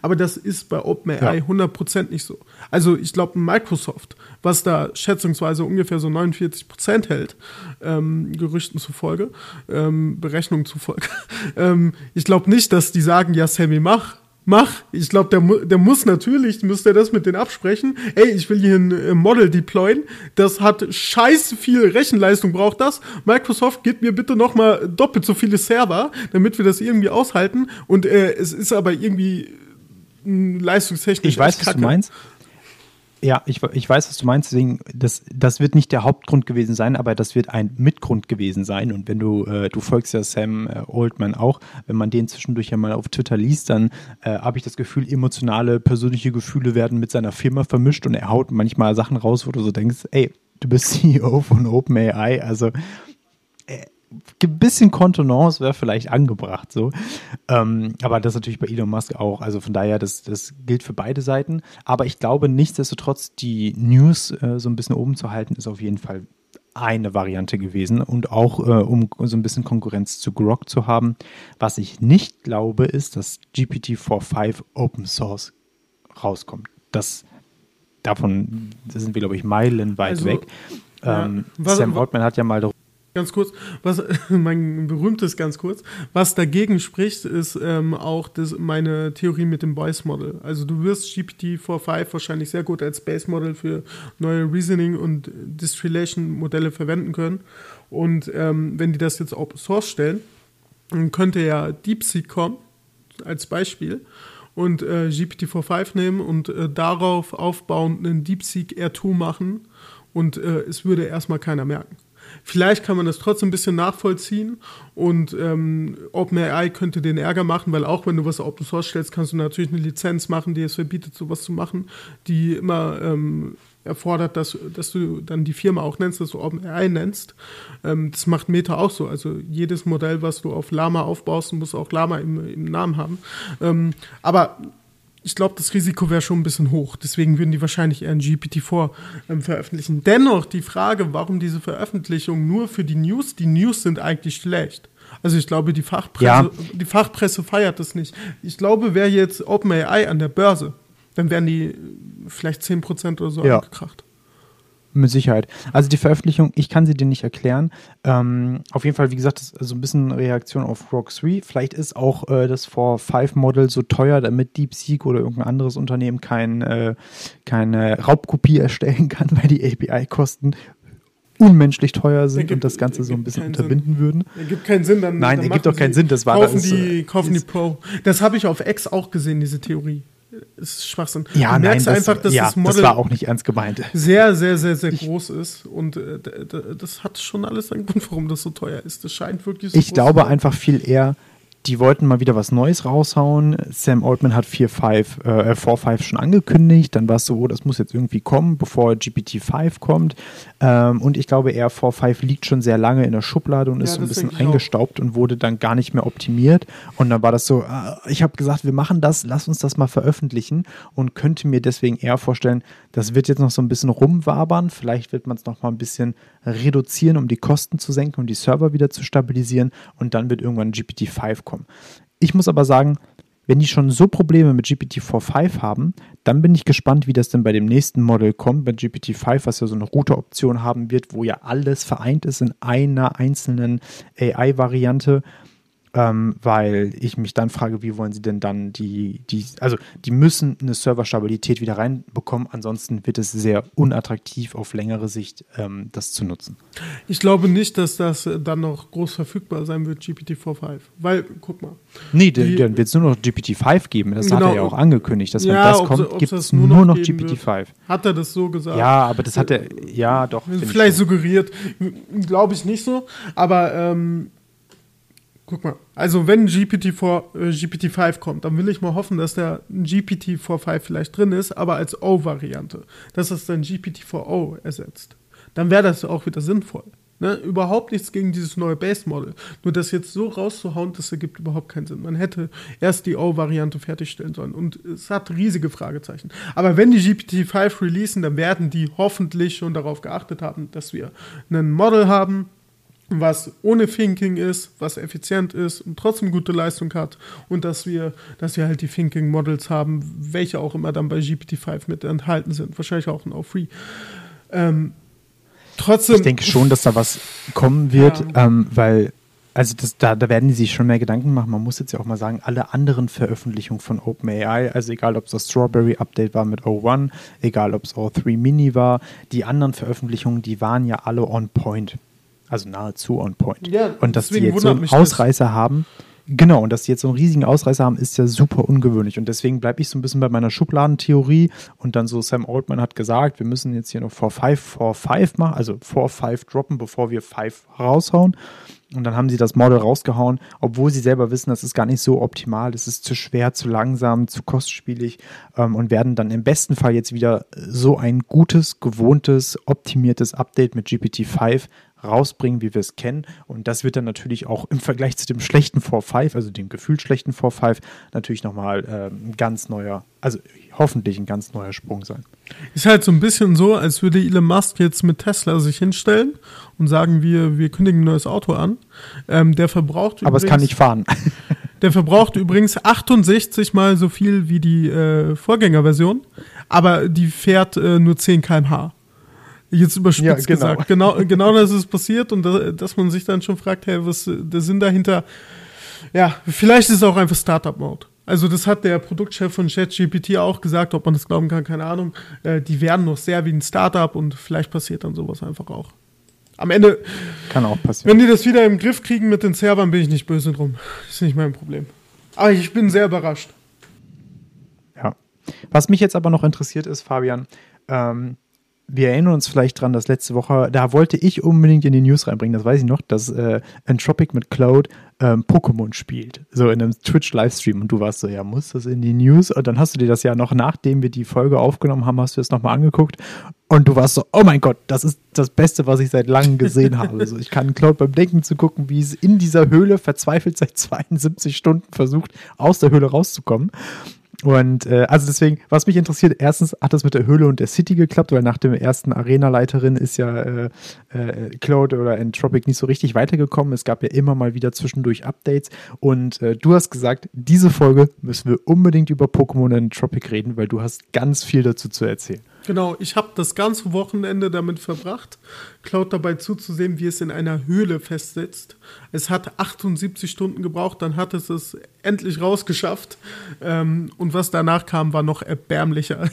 [SPEAKER 3] Aber das ist bei OpenAI
[SPEAKER 1] Ja.
[SPEAKER 3] hundert Prozent nicht so. Also ich glaube, Microsoft, was da schätzungsweise ungefähr so neunundvierzig Prozent hält, ähm, Gerüchten zufolge, ähm, Berechnungen zufolge, ähm, ich glaube nicht, dass die sagen, ja, Sammy, mach. Mach. Ich glaube, der, mu- der muss natürlich, müsste er das mit denen absprechen. Ey, ich will hier ein äh, Model deployen. Das hat scheiße viel Rechenleistung, braucht das. Microsoft, gib mir bitte noch mal doppelt so viele Server, damit wir das irgendwie aushalten. Und äh, es ist aber irgendwie mh, leistungstechnisch
[SPEAKER 1] Ich weiß,
[SPEAKER 3] echt
[SPEAKER 1] was du
[SPEAKER 3] kacke.
[SPEAKER 1] meinst. Ja, ich, ich weiß, was du meinst. Deswegen, das, das wird nicht der Hauptgrund gewesen sein, aber das wird ein Mitgrund gewesen sein. Und wenn du, äh, du folgst ja Sam äh, Altman auch, wenn man den zwischendurch ja mal auf Twitter liest, dann äh, habe ich das Gefühl, emotionale, persönliche Gefühle werden mit seiner Firma vermischt und er haut manchmal Sachen raus, wo du so denkst, ey, du bist C E O von OpenAI, also äh, ein bisschen Kontenance wäre vielleicht angebracht, so. Ähm, aber das natürlich bei Elon Musk auch. Also von daher, das, das gilt für beide Seiten. Aber ich glaube, nichtsdestotrotz, die News äh, so ein bisschen oben zu halten, ist auf jeden Fall eine Variante gewesen. Und auch, äh, um so ein bisschen Konkurrenz zu Grok zu haben. Was ich nicht glaube, ist, dass G P T vier Punkt fünf Open Source rauskommt. Das, davon sind wir, glaube ich, meilenweit
[SPEAKER 3] Also,
[SPEAKER 1] weg.
[SPEAKER 3] ja,
[SPEAKER 1] Ähm,
[SPEAKER 3] was-
[SPEAKER 1] Sam Altman hat ja mal darüber
[SPEAKER 3] Ganz kurz, was mein berühmtes ganz kurz, was dagegen spricht, ist ähm, auch das, meine Theorie mit dem Voice Model. Also du wirst G P T vier Punkt fünf wahrscheinlich sehr gut als Base Model für neue Reasoning und Distillation Modelle verwenden können. Und ähm, wenn die das jetzt Open Source stellen, dann könnte ja DeepSeek kommen als Beispiel und äh, G P T vier Punkt fünf nehmen und äh, darauf aufbauend einen DeepSeek R zwei machen und äh, es würde erstmal keiner merken. Vielleicht kann man das trotzdem ein bisschen nachvollziehen und ähm, OpenAI könnte den Ärger machen, weil auch wenn du was Open Source stellst, kannst du natürlich eine Lizenz machen, die es verbietet, sowas zu machen, die immer ähm, erfordert, dass, dass du dann die Firma auch nennst, dass du OpenAI nennst. Ähm, das macht Meta auch so. Also jedes Modell, was du auf Llama aufbaust, muss auch Llama im, im Namen haben. Ähm, aber ich glaube, das Risiko wäre schon ein bisschen hoch. Deswegen würden die wahrscheinlich eher ein G P T vier ähm, veröffentlichen. Dennoch die Frage, warum diese Veröffentlichung nur für die News? Die News sind eigentlich schlecht. Also ich glaube, die Fachpresse,
[SPEAKER 1] Ja.
[SPEAKER 3] die Fachpresse feiert das nicht. Ich glaube, wäre jetzt OpenAI an der Börse, dann wären die vielleicht zehn Prozent oder so
[SPEAKER 1] Ja.
[SPEAKER 3] angekracht.
[SPEAKER 1] Mit Sicherheit. Also die Veröffentlichung, ich kann sie dir nicht erklären. Ähm, auf jeden Fall, wie gesagt, das ist so ein bisschen Reaktion auf Grok drei. Vielleicht ist auch äh, das vier Punkt fünf Model so teuer, damit DeepSeek oder irgendein anderes Unternehmen kein, äh, keine Raubkopie erstellen kann, weil die A P I-Kosten unmenschlich teuer sind
[SPEAKER 3] Ergibt-
[SPEAKER 1] und das Ganze so ein
[SPEAKER 3] ergibt
[SPEAKER 1] bisschen
[SPEAKER 3] keinen
[SPEAKER 1] unterbinden würden.
[SPEAKER 3] Ergibt keinen Sinn. Dann,
[SPEAKER 1] Nein,
[SPEAKER 3] dann
[SPEAKER 1] ergibt
[SPEAKER 3] machen
[SPEAKER 1] doch keinen
[SPEAKER 3] sie-
[SPEAKER 1] Sinn. Das war
[SPEAKER 3] kaufen
[SPEAKER 1] das,
[SPEAKER 3] die,
[SPEAKER 1] äh,
[SPEAKER 3] kaufen die
[SPEAKER 1] ist-
[SPEAKER 3] Pro. Das habe ich auf X auch gesehen, diese Theorie. Das ist Schwachsinn.
[SPEAKER 1] Ja,
[SPEAKER 3] du
[SPEAKER 1] nein,
[SPEAKER 3] merkst
[SPEAKER 1] das,
[SPEAKER 3] einfach, dass
[SPEAKER 1] ja,
[SPEAKER 3] das Model
[SPEAKER 1] das war auch nicht ernst gemeint.
[SPEAKER 3] sehr, sehr, sehr, sehr groß ist. Und äh, d- d- das hat schon alles einen Grund, warum das so teuer ist. Das scheint wirklich so
[SPEAKER 1] Ich
[SPEAKER 3] groß
[SPEAKER 1] glaube
[SPEAKER 3] zu sein.
[SPEAKER 1] einfach viel eher, die wollten mal wieder was Neues raushauen. Sam Altman hat vier Punkt fünf, äh, vier Punkt fünf schon angekündigt. Dann war es so, oh, das muss jetzt irgendwie kommen, bevor G P T fünf kommt. Ähm, und ich glaube eher, vier Punkt fünf liegt schon sehr lange in der Schublade und
[SPEAKER 3] Ja,
[SPEAKER 1] ist so ein
[SPEAKER 3] das
[SPEAKER 1] bisschen
[SPEAKER 3] denke ich auch.
[SPEAKER 1] eingestaubt und wurde dann gar nicht mehr optimiert. Und dann war das so, äh, ich habe gesagt, wir machen das, lass uns das mal veröffentlichen und könnte mir deswegen eher vorstellen, das wird jetzt noch so ein bisschen rumwabern. Vielleicht wird man es noch mal ein bisschen reduzieren, um die Kosten zu senken, um die Server wieder zu stabilisieren und dann wird irgendwann G P T fünf kommen. Ich muss aber sagen, wenn die schon so Probleme mit G P T vier Punkt fünf haben, dann bin ich gespannt, wie das denn bei dem nächsten Model kommt, bei G P T fünf, was ja so eine Router-Option haben wird, wo ja alles vereint ist in einer einzelnen A I-Variante. Ähm, weil ich mich dann frage, wie wollen sie denn dann die, die, also die müssen eine Serverstabilität wieder reinbekommen, ansonsten wird es sehr unattraktiv auf längere Sicht, ähm, das zu nutzen.
[SPEAKER 3] Ich glaube nicht, dass das äh, dann noch groß verfügbar sein wird, G P T vier Punkt fünf. Weil, guck mal.
[SPEAKER 1] Nee,
[SPEAKER 3] Die-
[SPEAKER 1] dann wird es nur noch G P T fünf geben, das hat
[SPEAKER 3] Genau.
[SPEAKER 1] er ja auch angekündigt, dass wenn
[SPEAKER 3] Ja,
[SPEAKER 1] das
[SPEAKER 3] ob
[SPEAKER 1] kommt,
[SPEAKER 3] sie- ob
[SPEAKER 1] gibt
[SPEAKER 3] sie
[SPEAKER 1] es
[SPEAKER 3] das nur
[SPEAKER 1] nur
[SPEAKER 3] noch
[SPEAKER 1] noch G
[SPEAKER 3] geben
[SPEAKER 1] P T
[SPEAKER 3] wird.
[SPEAKER 1] fünf.
[SPEAKER 3] Hat er das so gesagt?
[SPEAKER 1] Ja, aber das hat er, ja doch. finde ich
[SPEAKER 3] Vielleicht
[SPEAKER 1] schon.
[SPEAKER 3] suggeriert, glaube ich nicht so, aber ähm, guck mal, also wenn G P T vier, äh, G P T fünf kommt, dann will ich mal hoffen, dass da ein G P T vier Punkt fünf vielleicht drin ist, aber als O-Variante, dass das dann G P T vier O ersetzt. Dann wäre das auch wieder sinnvoll. Ne? Überhaupt nichts gegen dieses neue Base-Model. Nur das jetzt so rauszuhauen, das ergibt überhaupt keinen Sinn. Man hätte erst die O-Variante fertigstellen sollen und es hat riesige Fragezeichen. Aber wenn die G P T fünf releasen, dann werden die hoffentlich schon darauf geachtet haben, dass wir ein Model haben, was ohne Thinking ist, was effizient ist und trotzdem gute Leistung hat und dass wir, dass wir halt die Thinking Models haben, welche auch immer dann bei G P T fünf mit enthalten sind, wahrscheinlich auch in Free. Ähm, trotzdem.
[SPEAKER 1] Ich denke schon, dass da was kommen wird,
[SPEAKER 3] ja.
[SPEAKER 1] ähm, weil Also das, da, da werden die sich schon mehr Gedanken machen. Man muss jetzt ja auch mal sagen, alle anderen Veröffentlichungen von OpenAI, also egal ob es das Strawberry-Update war mit O eins, egal ob es O drei Mini war, die anderen Veröffentlichungen, die waren ja alle on point. Also nahezu on point.
[SPEAKER 3] Ja,
[SPEAKER 1] und dass die
[SPEAKER 3] deswegen
[SPEAKER 1] jetzt so einen
[SPEAKER 3] wundert mich
[SPEAKER 1] Ausreißer das. haben, genau, und dass die jetzt so einen riesigen Ausreißer haben, ist ja super ungewöhnlich. Und deswegen bleibe ich so ein bisschen bei meiner Schubladentheorie. Und dann so Sam Altman hat gesagt, wir müssen jetzt hier noch vier fünf, vier fünf machen, also vier fünf droppen, bevor wir fünf raushauen. Und dann haben sie das Model rausgehauen, obwohl sie selber wissen, das ist gar nicht so optimal, das ist zu schwer, zu langsam, zu kostspielig ähm, und werden dann im besten Fall jetzt wieder so ein gutes, gewohntes, optimiertes Update mit G P T fünf rausbringen, wie wir es kennen. Und das wird dann natürlich auch im Vergleich zu dem schlechten vier fünf, also dem gefühlt schlechten vier fünf, natürlich nochmal äh, ein ganz neuer, also hoffentlich ein ganz neuer Sprung sein.
[SPEAKER 3] Ist halt so ein bisschen so, als würde Elon Musk jetzt mit Tesla sich hinstellen und sagen, wir, wir kündigen ein neues Auto an. Ähm, der verbraucht
[SPEAKER 1] Aber
[SPEAKER 3] übrigens,
[SPEAKER 1] es kann nicht fahren.
[SPEAKER 3] Der verbraucht übrigens achtundsechzig mal so viel wie die äh, Vorgängerversion, aber die fährt äh, nur zehn Kilometer pro Stunde. Jetzt überspitzt
[SPEAKER 1] ja, genau.
[SPEAKER 3] gesagt. Genau, genau das ist passiert und da, dass man sich dann schon fragt, hey, was der Sinn dahinter? Ja, vielleicht ist es auch einfach Startup-Mode. Also das hat der Produktchef von ChatGPT auch gesagt, ob man das glauben kann, keine Ahnung. Äh, die werden noch sehr wie ein Startup und vielleicht passiert dann sowas einfach auch. Am Ende,
[SPEAKER 1] kann auch passieren.
[SPEAKER 3] Wenn die das wieder im Griff kriegen mit den Servern, bin ich nicht böse drum. Das ist nicht mein Problem. Aber ich bin sehr überrascht.
[SPEAKER 1] Ja. Was mich jetzt aber noch interessiert ist, Fabian, ähm, wir erinnern uns vielleicht dran, dass letzte Woche, da wollte ich unbedingt in die News reinbringen, das weiß ich noch, dass äh, Entropic mit Cloud ähm, Pokémon spielt, so in einem Twitch-Livestream und du warst so, ja, muss das in die News? Und dann hast du dir das ja noch, nachdem wir die Folge aufgenommen haben, hast du es nochmal angeguckt und du warst so, oh mein Gott, das ist das Beste, was ich seit langem gesehen habe. Also ich kann Cloud beim Denken zu gucken, wie es in dieser Höhle verzweifelt seit zweiundsiebzig Stunden versucht, aus der Höhle rauszukommen. Und äh, also deswegen, was mich interessiert, erstens hat das mit der Höhle und der City geklappt, weil nach dem ersten Arena-Leiterin ist ja äh, äh, Cloud oder Entropic nicht so richtig weitergekommen. Es gab ja immer mal wieder zwischendurch Updates und äh, du hast gesagt, diese Folge müssen wir unbedingt über Pokémon und Entropic reden, weil du hast ganz viel dazu zu erzählen.
[SPEAKER 3] Genau, ich habe das ganze Wochenende damit verbracht, Cloud dabei zuzusehen, wie es in einer Höhle festsitzt. Es hat achtundsiebzig Stunden gebraucht, dann hat es es endlich rausgeschafft. Ähm, und was danach kam, war noch erbärmlicher.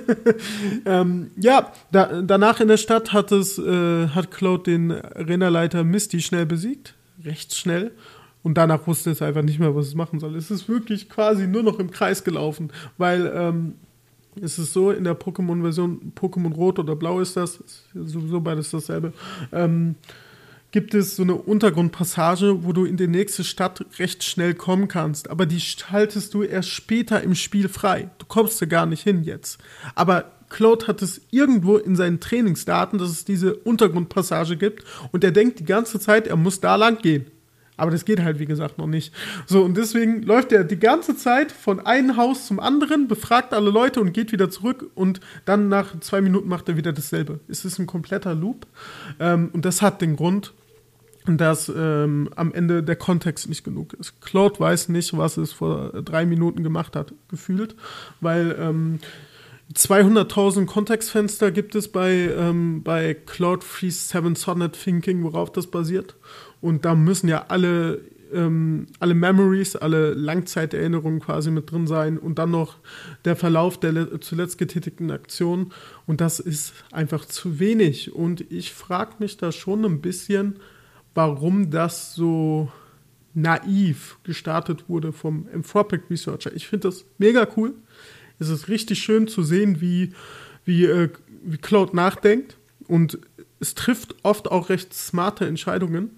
[SPEAKER 3] ähm, ja, da, danach in der Stadt hat, es, äh, hat Cloud den Arenaleiter Misty schnell besiegt, recht schnell. Und danach wusste es einfach nicht mehr, was es machen soll. Es ist wirklich quasi nur noch im Kreis gelaufen, weil... Ähm, Es ist so, in der Pokémon-Version, Pokémon Rot oder Blau ist das, ist sowieso beides dasselbe, ähm, gibt es so eine Untergrundpassage, wo du in die nächste Stadt recht schnell kommen kannst. Aber die schaltest du erst später im Spiel frei. Du kommst da gar nicht hin jetzt. Aber Cloud hat es irgendwo in seinen Trainingsdaten, dass es diese Untergrundpassage gibt. Und er denkt die ganze Zeit, er muss da lang gehen. Aber das geht halt, wie gesagt, noch nicht. So, und deswegen läuft er die ganze Zeit von einem Haus zum anderen, befragt alle Leute und geht wieder zurück. Und dann nach zwei Minuten macht er wieder dasselbe. Es ist ein kompletter Loop. Ähm, und das hat den Grund, dass ähm, am Ende der Kontext nicht genug ist. Cloud weiß nicht, was es vor drei Minuten gemacht hat, gefühlt. Weil ähm, zweihunderttausend Kontextfenster gibt es bei, ähm, bei Cloud siebenundfünfzig Sonnet Thinking, worauf das basiert. Und da müssen ja alle, ähm, alle Memories, alle Langzeiterinnerungen quasi mit drin sein und dann noch der Verlauf der le- zuletzt getätigten Aktion. Und das ist einfach zu wenig. Und ich frage mich da schon ein bisschen, warum das so naiv gestartet wurde vom Anthropic Researcher. Ich finde das mega cool. Es ist richtig schön zu sehen, wie, wie, äh, wie Cloud nachdenkt. Und es trifft oft auch recht smarte Entscheidungen.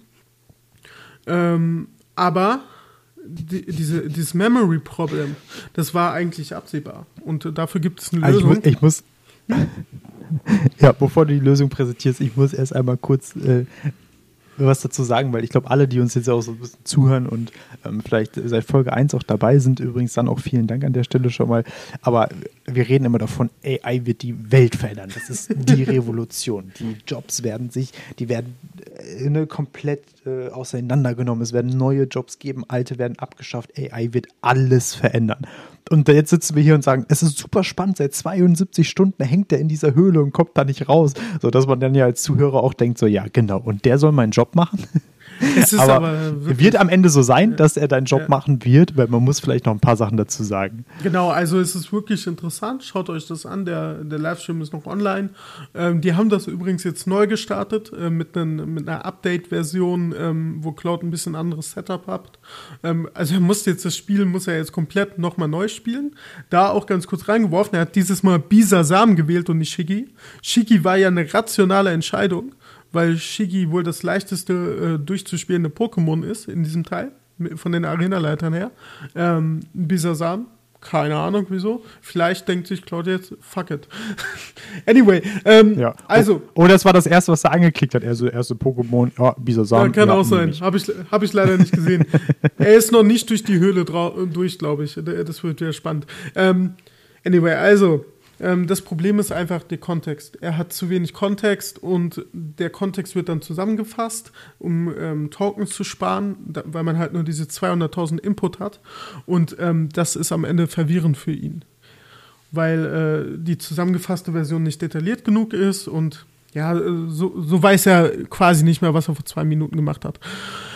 [SPEAKER 3] Ähm, aber die, diese, dieses Memory-Problem, das war eigentlich absehbar. Und äh, dafür gibt es eine
[SPEAKER 1] also
[SPEAKER 3] Lösung.
[SPEAKER 1] Ich muss, ich muss ja, bevor du die Lösung präsentierst, ich muss erst einmal kurz äh, was dazu sagen, weil ich glaube, alle, die uns jetzt auch so ein bisschen zuhören und ähm, vielleicht seit Folge eins auch dabei sind, übrigens dann auch vielen Dank an der Stelle schon mal, aber wir reden immer davon, A I wird die Welt verändern, das ist die Revolution, die Jobs werden sich, die werden äh, ne, komplett äh, auseinandergenommen. Es werden neue Jobs geben, alte werden abgeschafft. A I wird alles verändern. Und jetzt sitzen wir hier und sagen, es ist super spannend, seit zweiundsiebzig Stunden hängt er in dieser Höhle und kommt da nicht raus. So, dass man dann ja als Zuhörer auch denkt, so ja, genau, und der soll meinen Job machen?
[SPEAKER 3] Es ist
[SPEAKER 1] aber,
[SPEAKER 3] aber wirklich,
[SPEAKER 1] wird am Ende so sein,
[SPEAKER 3] ja,
[SPEAKER 1] dass er deinen Job
[SPEAKER 3] ja.
[SPEAKER 1] machen wird, weil man muss vielleicht noch ein paar Sachen dazu sagen.
[SPEAKER 3] Genau, also es ist wirklich interessant. Schaut euch das an, der, der Livestream ist noch online. Ähm, die haben das übrigens jetzt neu gestartet äh, mit, einen, mit einer Update-Version, ähm, wo Cloud ein bisschen anderes Setup hat. Ähm, also er muss jetzt das Spiel, muss er jetzt komplett nochmal neu spielen. Da auch ganz kurz reingeworfen, er hat dieses Mal Bisasam gewählt und nicht Shiggy. Shiggy war ja eine rationale Entscheidung, weil Shiggy wohl das leichteste äh, durchzuspielende Pokémon ist in diesem Teil, von den Arenaleitern her. Ähm, Bisasam, keine Ahnung wieso. Vielleicht denkt sich Claudia jetzt, fuck it. Anyway, ähm,
[SPEAKER 1] ja.
[SPEAKER 3] also.
[SPEAKER 1] Oder es war das erste, was er angeklickt hat. Er so, erste Pokémon, ja, Bisasam.
[SPEAKER 3] Ja, kann
[SPEAKER 1] ja,
[SPEAKER 3] auch sein. Habe ich, hab ich leider nicht gesehen. Er ist noch nicht durch die Höhle drau- durch, glaube ich. Das wird wieder spannend. Ähm, anyway, also. Das Problem ist einfach der Kontext. Er hat zu wenig Kontext und der Kontext wird dann zusammengefasst, um ähm, Tokens zu sparen, da, weil man halt nur diese zweihunderttausend Input hat und ähm, das ist am Ende verwirrend für ihn, weil äh, die zusammengefasste Version nicht detailliert genug ist und ja, so, so weiß er quasi nicht mehr, was er vor zwei Minuten gemacht hat.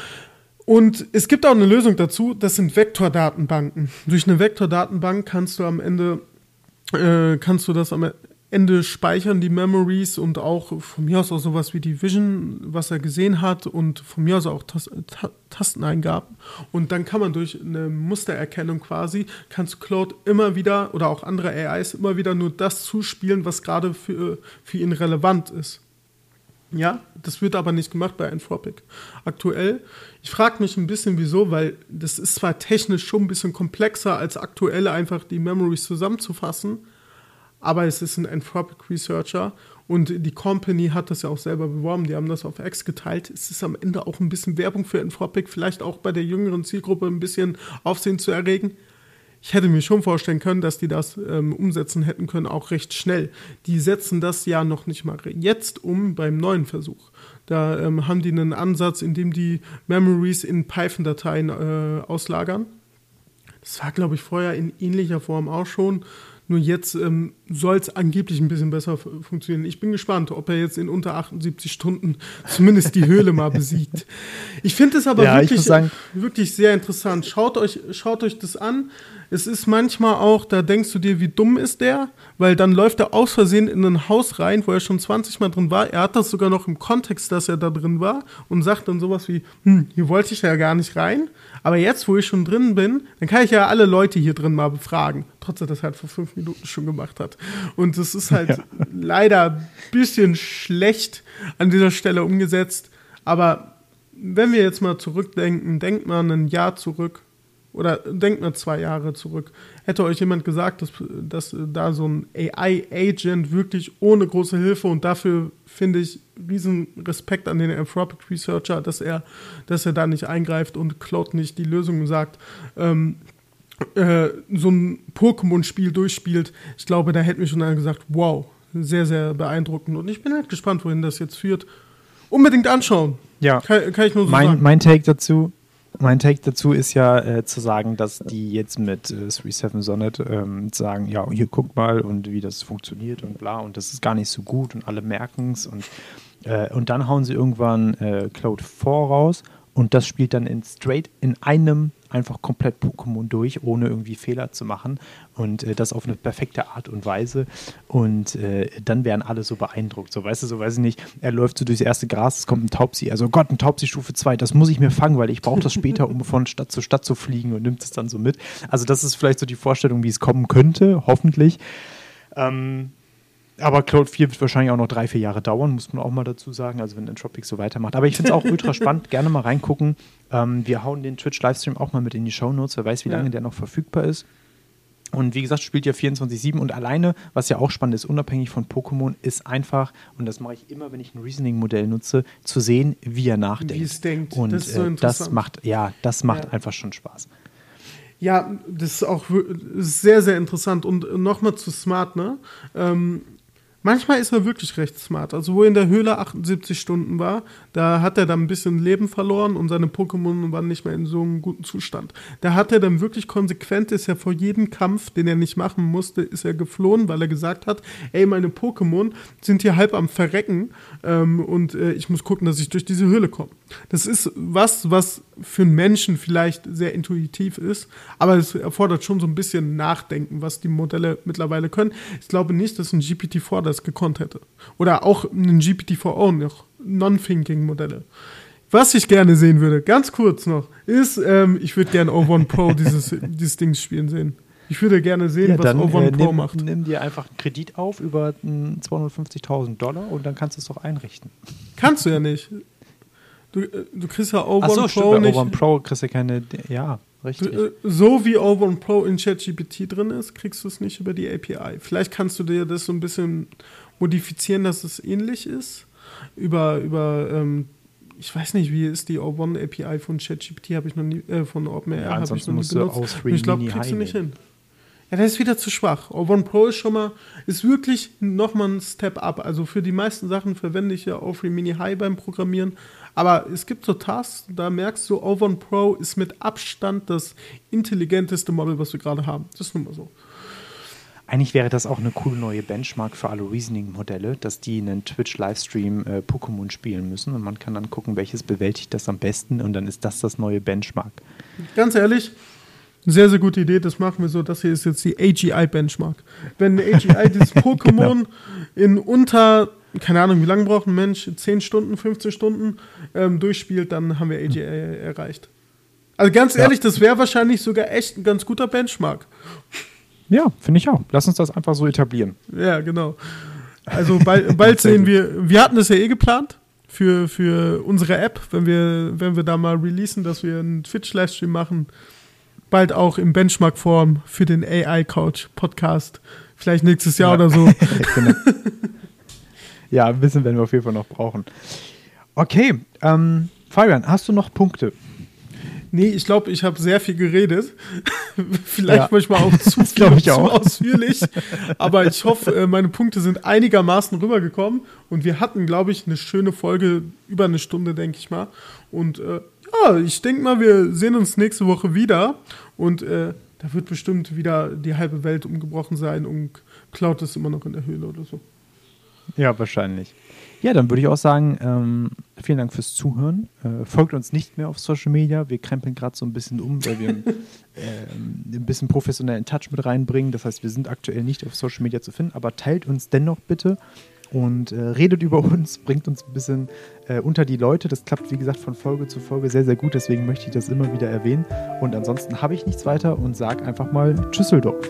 [SPEAKER 3] Und es gibt auch eine Lösung dazu, das sind Vektordatenbanken. Durch eine Vektordatenbank kannst du am Ende Äh, kannst du das am Ende speichern, die Memories und auch von mir aus auch sowas wie die Vision, was er gesehen hat und von mir aus auch Tas- Ta- Tasteneingaben. Und dann kann man durch eine Mustererkennung quasi, kannst Claude immer wieder oder auch andere A Is immer wieder nur das zuspielen, was gerade für, für ihn relevant ist. Ja, das wird aber nicht gemacht bei Anthropic aktuell. Ich frage mich ein bisschen, wieso, weil das ist zwar technisch schon ein bisschen komplexer, als aktuell einfach die Memories zusammenzufassen, aber es ist ein Anthropic Researcher und die Company hat das ja auch selber beworben, die haben das auf X geteilt. Es ist am Ende auch ein bisschen Werbung für Anthropic, vielleicht auch bei der jüngeren Zielgruppe ein bisschen Aufsehen zu erregen. Ich hätte mir schon vorstellen können, dass die das ähm, umsetzen hätten können, auch recht schnell. Die setzen das ja noch nicht mal jetzt um beim neuen Versuch. Da ähm, haben die einen Ansatz, in dem die Memories in Python-Dateien äh, auslagern. Das war, glaube ich, vorher in ähnlicher Form auch schon. Nur jetzt ähm, soll es angeblich ein bisschen besser f- funktionieren. Ich bin gespannt, ob er jetzt in unter achtundsiebzig Stunden zumindest die Höhle mal besiegt. Ich finde es aber
[SPEAKER 1] ja,
[SPEAKER 3] wirklich,
[SPEAKER 1] sagen,
[SPEAKER 3] wirklich sehr interessant. Schaut euch, schaut euch das an. Es ist manchmal auch, da denkst du dir, wie dumm ist der? Weil dann läuft er aus Versehen in ein Haus rein, wo er schon zwanzig Mal drin war. Er hat das sogar noch im Kontext, dass er da drin war und sagt dann sowas wie, hm, hier wollte ich ja gar nicht rein. Aber jetzt, wo ich schon drin bin, dann kann ich ja alle Leute hier drin mal befragen. Trotz er das halt vor fünf Minuten schon gemacht hat. Und das ist halt ja. leider ein bisschen schlecht an dieser Stelle umgesetzt. Aber wenn wir jetzt mal zurückdenken, denkt mal ein Jahr zurück oder denkt mal zwei Jahre zurück. Hätte euch jemand gesagt, dass, dass da so ein A I-Agent wirklich ohne große Hilfe und dafür finde ich riesen Respekt an den Anthropic Researcher, dass er, dass er da nicht eingreift und Claude nicht die Lösung sagt, ähm, äh, so ein Pokémon-Spiel durchspielt. Ich glaube, da hätte mir schon einer gesagt, wow, sehr, sehr beeindruckend. Und ich bin halt gespannt, wohin das jetzt führt. Unbedingt anschauen.
[SPEAKER 1] Ja.
[SPEAKER 3] Kann, kann ich nur so
[SPEAKER 1] mein,
[SPEAKER 3] sagen.
[SPEAKER 1] Mein Take dazu Mein Take dazu ist ja äh, zu sagen, dass die jetzt mit äh, drei Punkt sieben Sonnet ähm, sagen, ja, hier guckt mal und wie das funktioniert und bla und das ist gar nicht so gut und alle merken es und, äh, und dann hauen sie irgendwann äh, Claude vier raus und das spielt dann in straight in einem einfach komplett Pokémon durch, ohne irgendwie Fehler zu machen und äh, das auf eine perfekte Art und Weise und äh, dann wären alle so beeindruckt, so weißt du, so weiß ich nicht, er läuft so durchs erste Gras, es kommt ein Taubsi, also Gott, ein Taubsi Stufe zwei, das muss ich mir fangen, weil ich brauche das später, um von Stadt zu Stadt zu fliegen und nimmt es dann so mit, also das ist vielleicht so die Vorstellung, wie es kommen könnte, hoffentlich, ähm, aber Claude vier wird wahrscheinlich auch noch drei, vier Jahre dauern, muss man auch mal dazu sagen, also wenn Anthropic so weitermacht. Aber ich finde es auch ultra spannend, gerne mal reingucken. Ähm, wir hauen den Twitch-Livestream auch mal mit in die Shownotes, wer weiß, wie lange ja. der noch verfügbar ist. Und wie gesagt, spielt ja vierundzwanzig sieben und alleine, was ja auch spannend ist, unabhängig von Pokémon, ist einfach, und das mache ich immer, wenn ich ein Reasoning-Modell nutze, zu sehen, wie er nachdenkt.
[SPEAKER 3] Wie es denkt,
[SPEAKER 1] und
[SPEAKER 3] das ist so
[SPEAKER 1] äh,
[SPEAKER 3] interessant.
[SPEAKER 1] Das macht, ja, das macht
[SPEAKER 3] ja.
[SPEAKER 1] einfach schon Spaß.
[SPEAKER 3] Ja, das ist auch sehr, sehr interessant. Und nochmal zu Smart, ne? Ähm, Manchmal ist er wirklich recht smart. Also wo er in der Höhle achtundsiebzig Stunden war, da hat er dann ein bisschen Leben verloren und seine Pokémon waren nicht mehr in so einem guten Zustand. Da hat er dann wirklich konsequent, ist er vor jedem Kampf, den er nicht machen musste, ist er geflohen, weil er gesagt hat, ey, meine Pokémon sind hier halb am Verrecken ähm, und äh, ich muss gucken, dass ich durch diese Höhle komme. Das ist was, was für einen Menschen vielleicht sehr intuitiv ist, aber es erfordert schon so ein bisschen Nachdenken, was die Modelle mittlerweile können. Ich glaube nicht, dass ein G P T vier das gekonnt hätte. Oder auch ein G P T vier auch noch. Non-Thinking-Modelle. Was ich gerne sehen würde, ganz kurz noch, ist, ähm, ich würde gerne O eins Pro dieses, dieses Ding spielen sehen. Ich würde gerne sehen,
[SPEAKER 1] ja,
[SPEAKER 3] was
[SPEAKER 1] dann,
[SPEAKER 3] O eins
[SPEAKER 1] äh,
[SPEAKER 3] Pro
[SPEAKER 1] nimm,
[SPEAKER 3] macht.
[SPEAKER 1] Nimm dir einfach einen Kredit auf über zweihundertfünfzigtausend Dollar und dann kannst du es doch einrichten.
[SPEAKER 3] Kannst du ja nicht. Du, äh, du kriegst ja O eins
[SPEAKER 1] Ach so,
[SPEAKER 3] Pro
[SPEAKER 1] stimmt, bei
[SPEAKER 3] nicht.
[SPEAKER 1] O eins Pro kriegst du keine, ja, richtig.
[SPEAKER 3] Du, äh, so wie O eins Pro in ChatGPT drin ist, kriegst du es nicht über die A P I. Vielleicht kannst du dir das so ein bisschen modifizieren, dass es ähnlich ist. Über, über ähm, ich weiß nicht, wie ist die O eins A P I von ChatGPT, habe ich noch nie, äh, von OpenAI
[SPEAKER 1] Ja,
[SPEAKER 3] habe ich
[SPEAKER 1] ansonsten
[SPEAKER 3] noch nie
[SPEAKER 1] musst du
[SPEAKER 3] benutzt.
[SPEAKER 1] aus
[SPEAKER 3] Und ich glaube,
[SPEAKER 1] Mini
[SPEAKER 3] kriegst du
[SPEAKER 1] High
[SPEAKER 3] nicht
[SPEAKER 1] nehmen.
[SPEAKER 3] hin. Ja, der ist wieder zu schwach. O eins Pro ist schon mal, ist wirklich nochmal ein Step up. Also für die meisten Sachen verwende ich ja O drei Mini High beim Programmieren. Aber es gibt so Tasks, da merkst du, O eins Pro ist mit Abstand das intelligenteste Model, was wir gerade haben. Das ist nun mal so.
[SPEAKER 1] Eigentlich wäre das auch eine coole neue Benchmark für alle Reasoning-Modelle, dass die einen Twitch-Livestream äh, Pokémon spielen müssen und man kann dann gucken, welches bewältigt das am besten und dann ist das das neue Benchmark.
[SPEAKER 3] Ganz ehrlich, sehr, sehr gute Idee. Das machen wir so. Das hier ist jetzt die A G I-Benchmark. Wenn A G I dieses Pokémon genau. in unter, keine Ahnung, wie lange braucht ein Mensch, zehn Stunden, fünfzehn Stunden ähm, durchspielt, dann haben wir A G I hm. erreicht. Also ganz ja. ehrlich, das wäre wahrscheinlich sogar echt ein ganz guter Benchmark.
[SPEAKER 1] Ja, finde ich auch. Lass uns das einfach so etablieren.
[SPEAKER 3] Ja, genau. Also bald, bald sehen wir, wir hatten das ja eh geplant für, für unsere App, wenn wir, wenn wir da mal releasen, dass wir einen Twitch-Livestream machen. Bald auch in Benchmark-Form für den A I-Couch-Podcast. Vielleicht nächstes Jahr ja. oder so.
[SPEAKER 1] Genau. Ja, ein bisschen werden wir auf jeden Fall noch brauchen. Okay, ähm, Fabian, hast du noch Punkte?
[SPEAKER 3] Nee, ich glaube, ich habe sehr viel geredet. Vielleicht
[SPEAKER 1] ja.
[SPEAKER 3] manchmal auch zu viel
[SPEAKER 1] und
[SPEAKER 3] ich
[SPEAKER 1] zu
[SPEAKER 3] auch. ausführlich. Aber ich hoffe, meine Punkte sind einigermaßen rübergekommen. Und wir hatten, glaube ich, eine schöne Folge, über eine Stunde, denke ich mal. Und äh, ja, ich denke mal, wir sehen uns nächste Woche wieder. Und äh, da wird bestimmt wieder die halbe Welt umgebrochen sein und Cloud ist immer noch in der Höhle oder so.
[SPEAKER 1] Ja, wahrscheinlich. Ja, dann würde ich auch sagen, ähm, vielen Dank fürs Zuhören. Äh, folgt uns nicht mehr auf Social Media. Wir krempeln gerade so ein bisschen um, weil wir ähm, ein bisschen professionellen Touch mit reinbringen. Das heißt, wir sind aktuell nicht auf Social Media zu finden, aber teilt uns dennoch bitte und äh, redet über uns, bringt uns ein bisschen äh, unter die Leute. Das klappt, wie gesagt, von Folge zu Folge sehr, sehr gut. Deswegen möchte ich das immer wieder erwähnen. Und ansonsten habe ich nichts weiter und sage einfach mal Tschüsseldorf.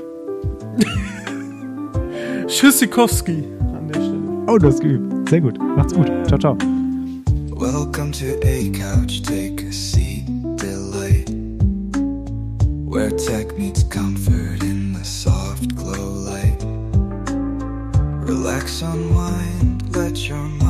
[SPEAKER 3] Tschüssikowski an der Stelle.
[SPEAKER 1] Oh, du hast geübt. Sehr gut. Macht's gut. Ciao, ciao.
[SPEAKER 2] Welcome to A Couch, take a seat, delight. Where tech meets comfort in the soft glow light. Relax, unwind, let your mind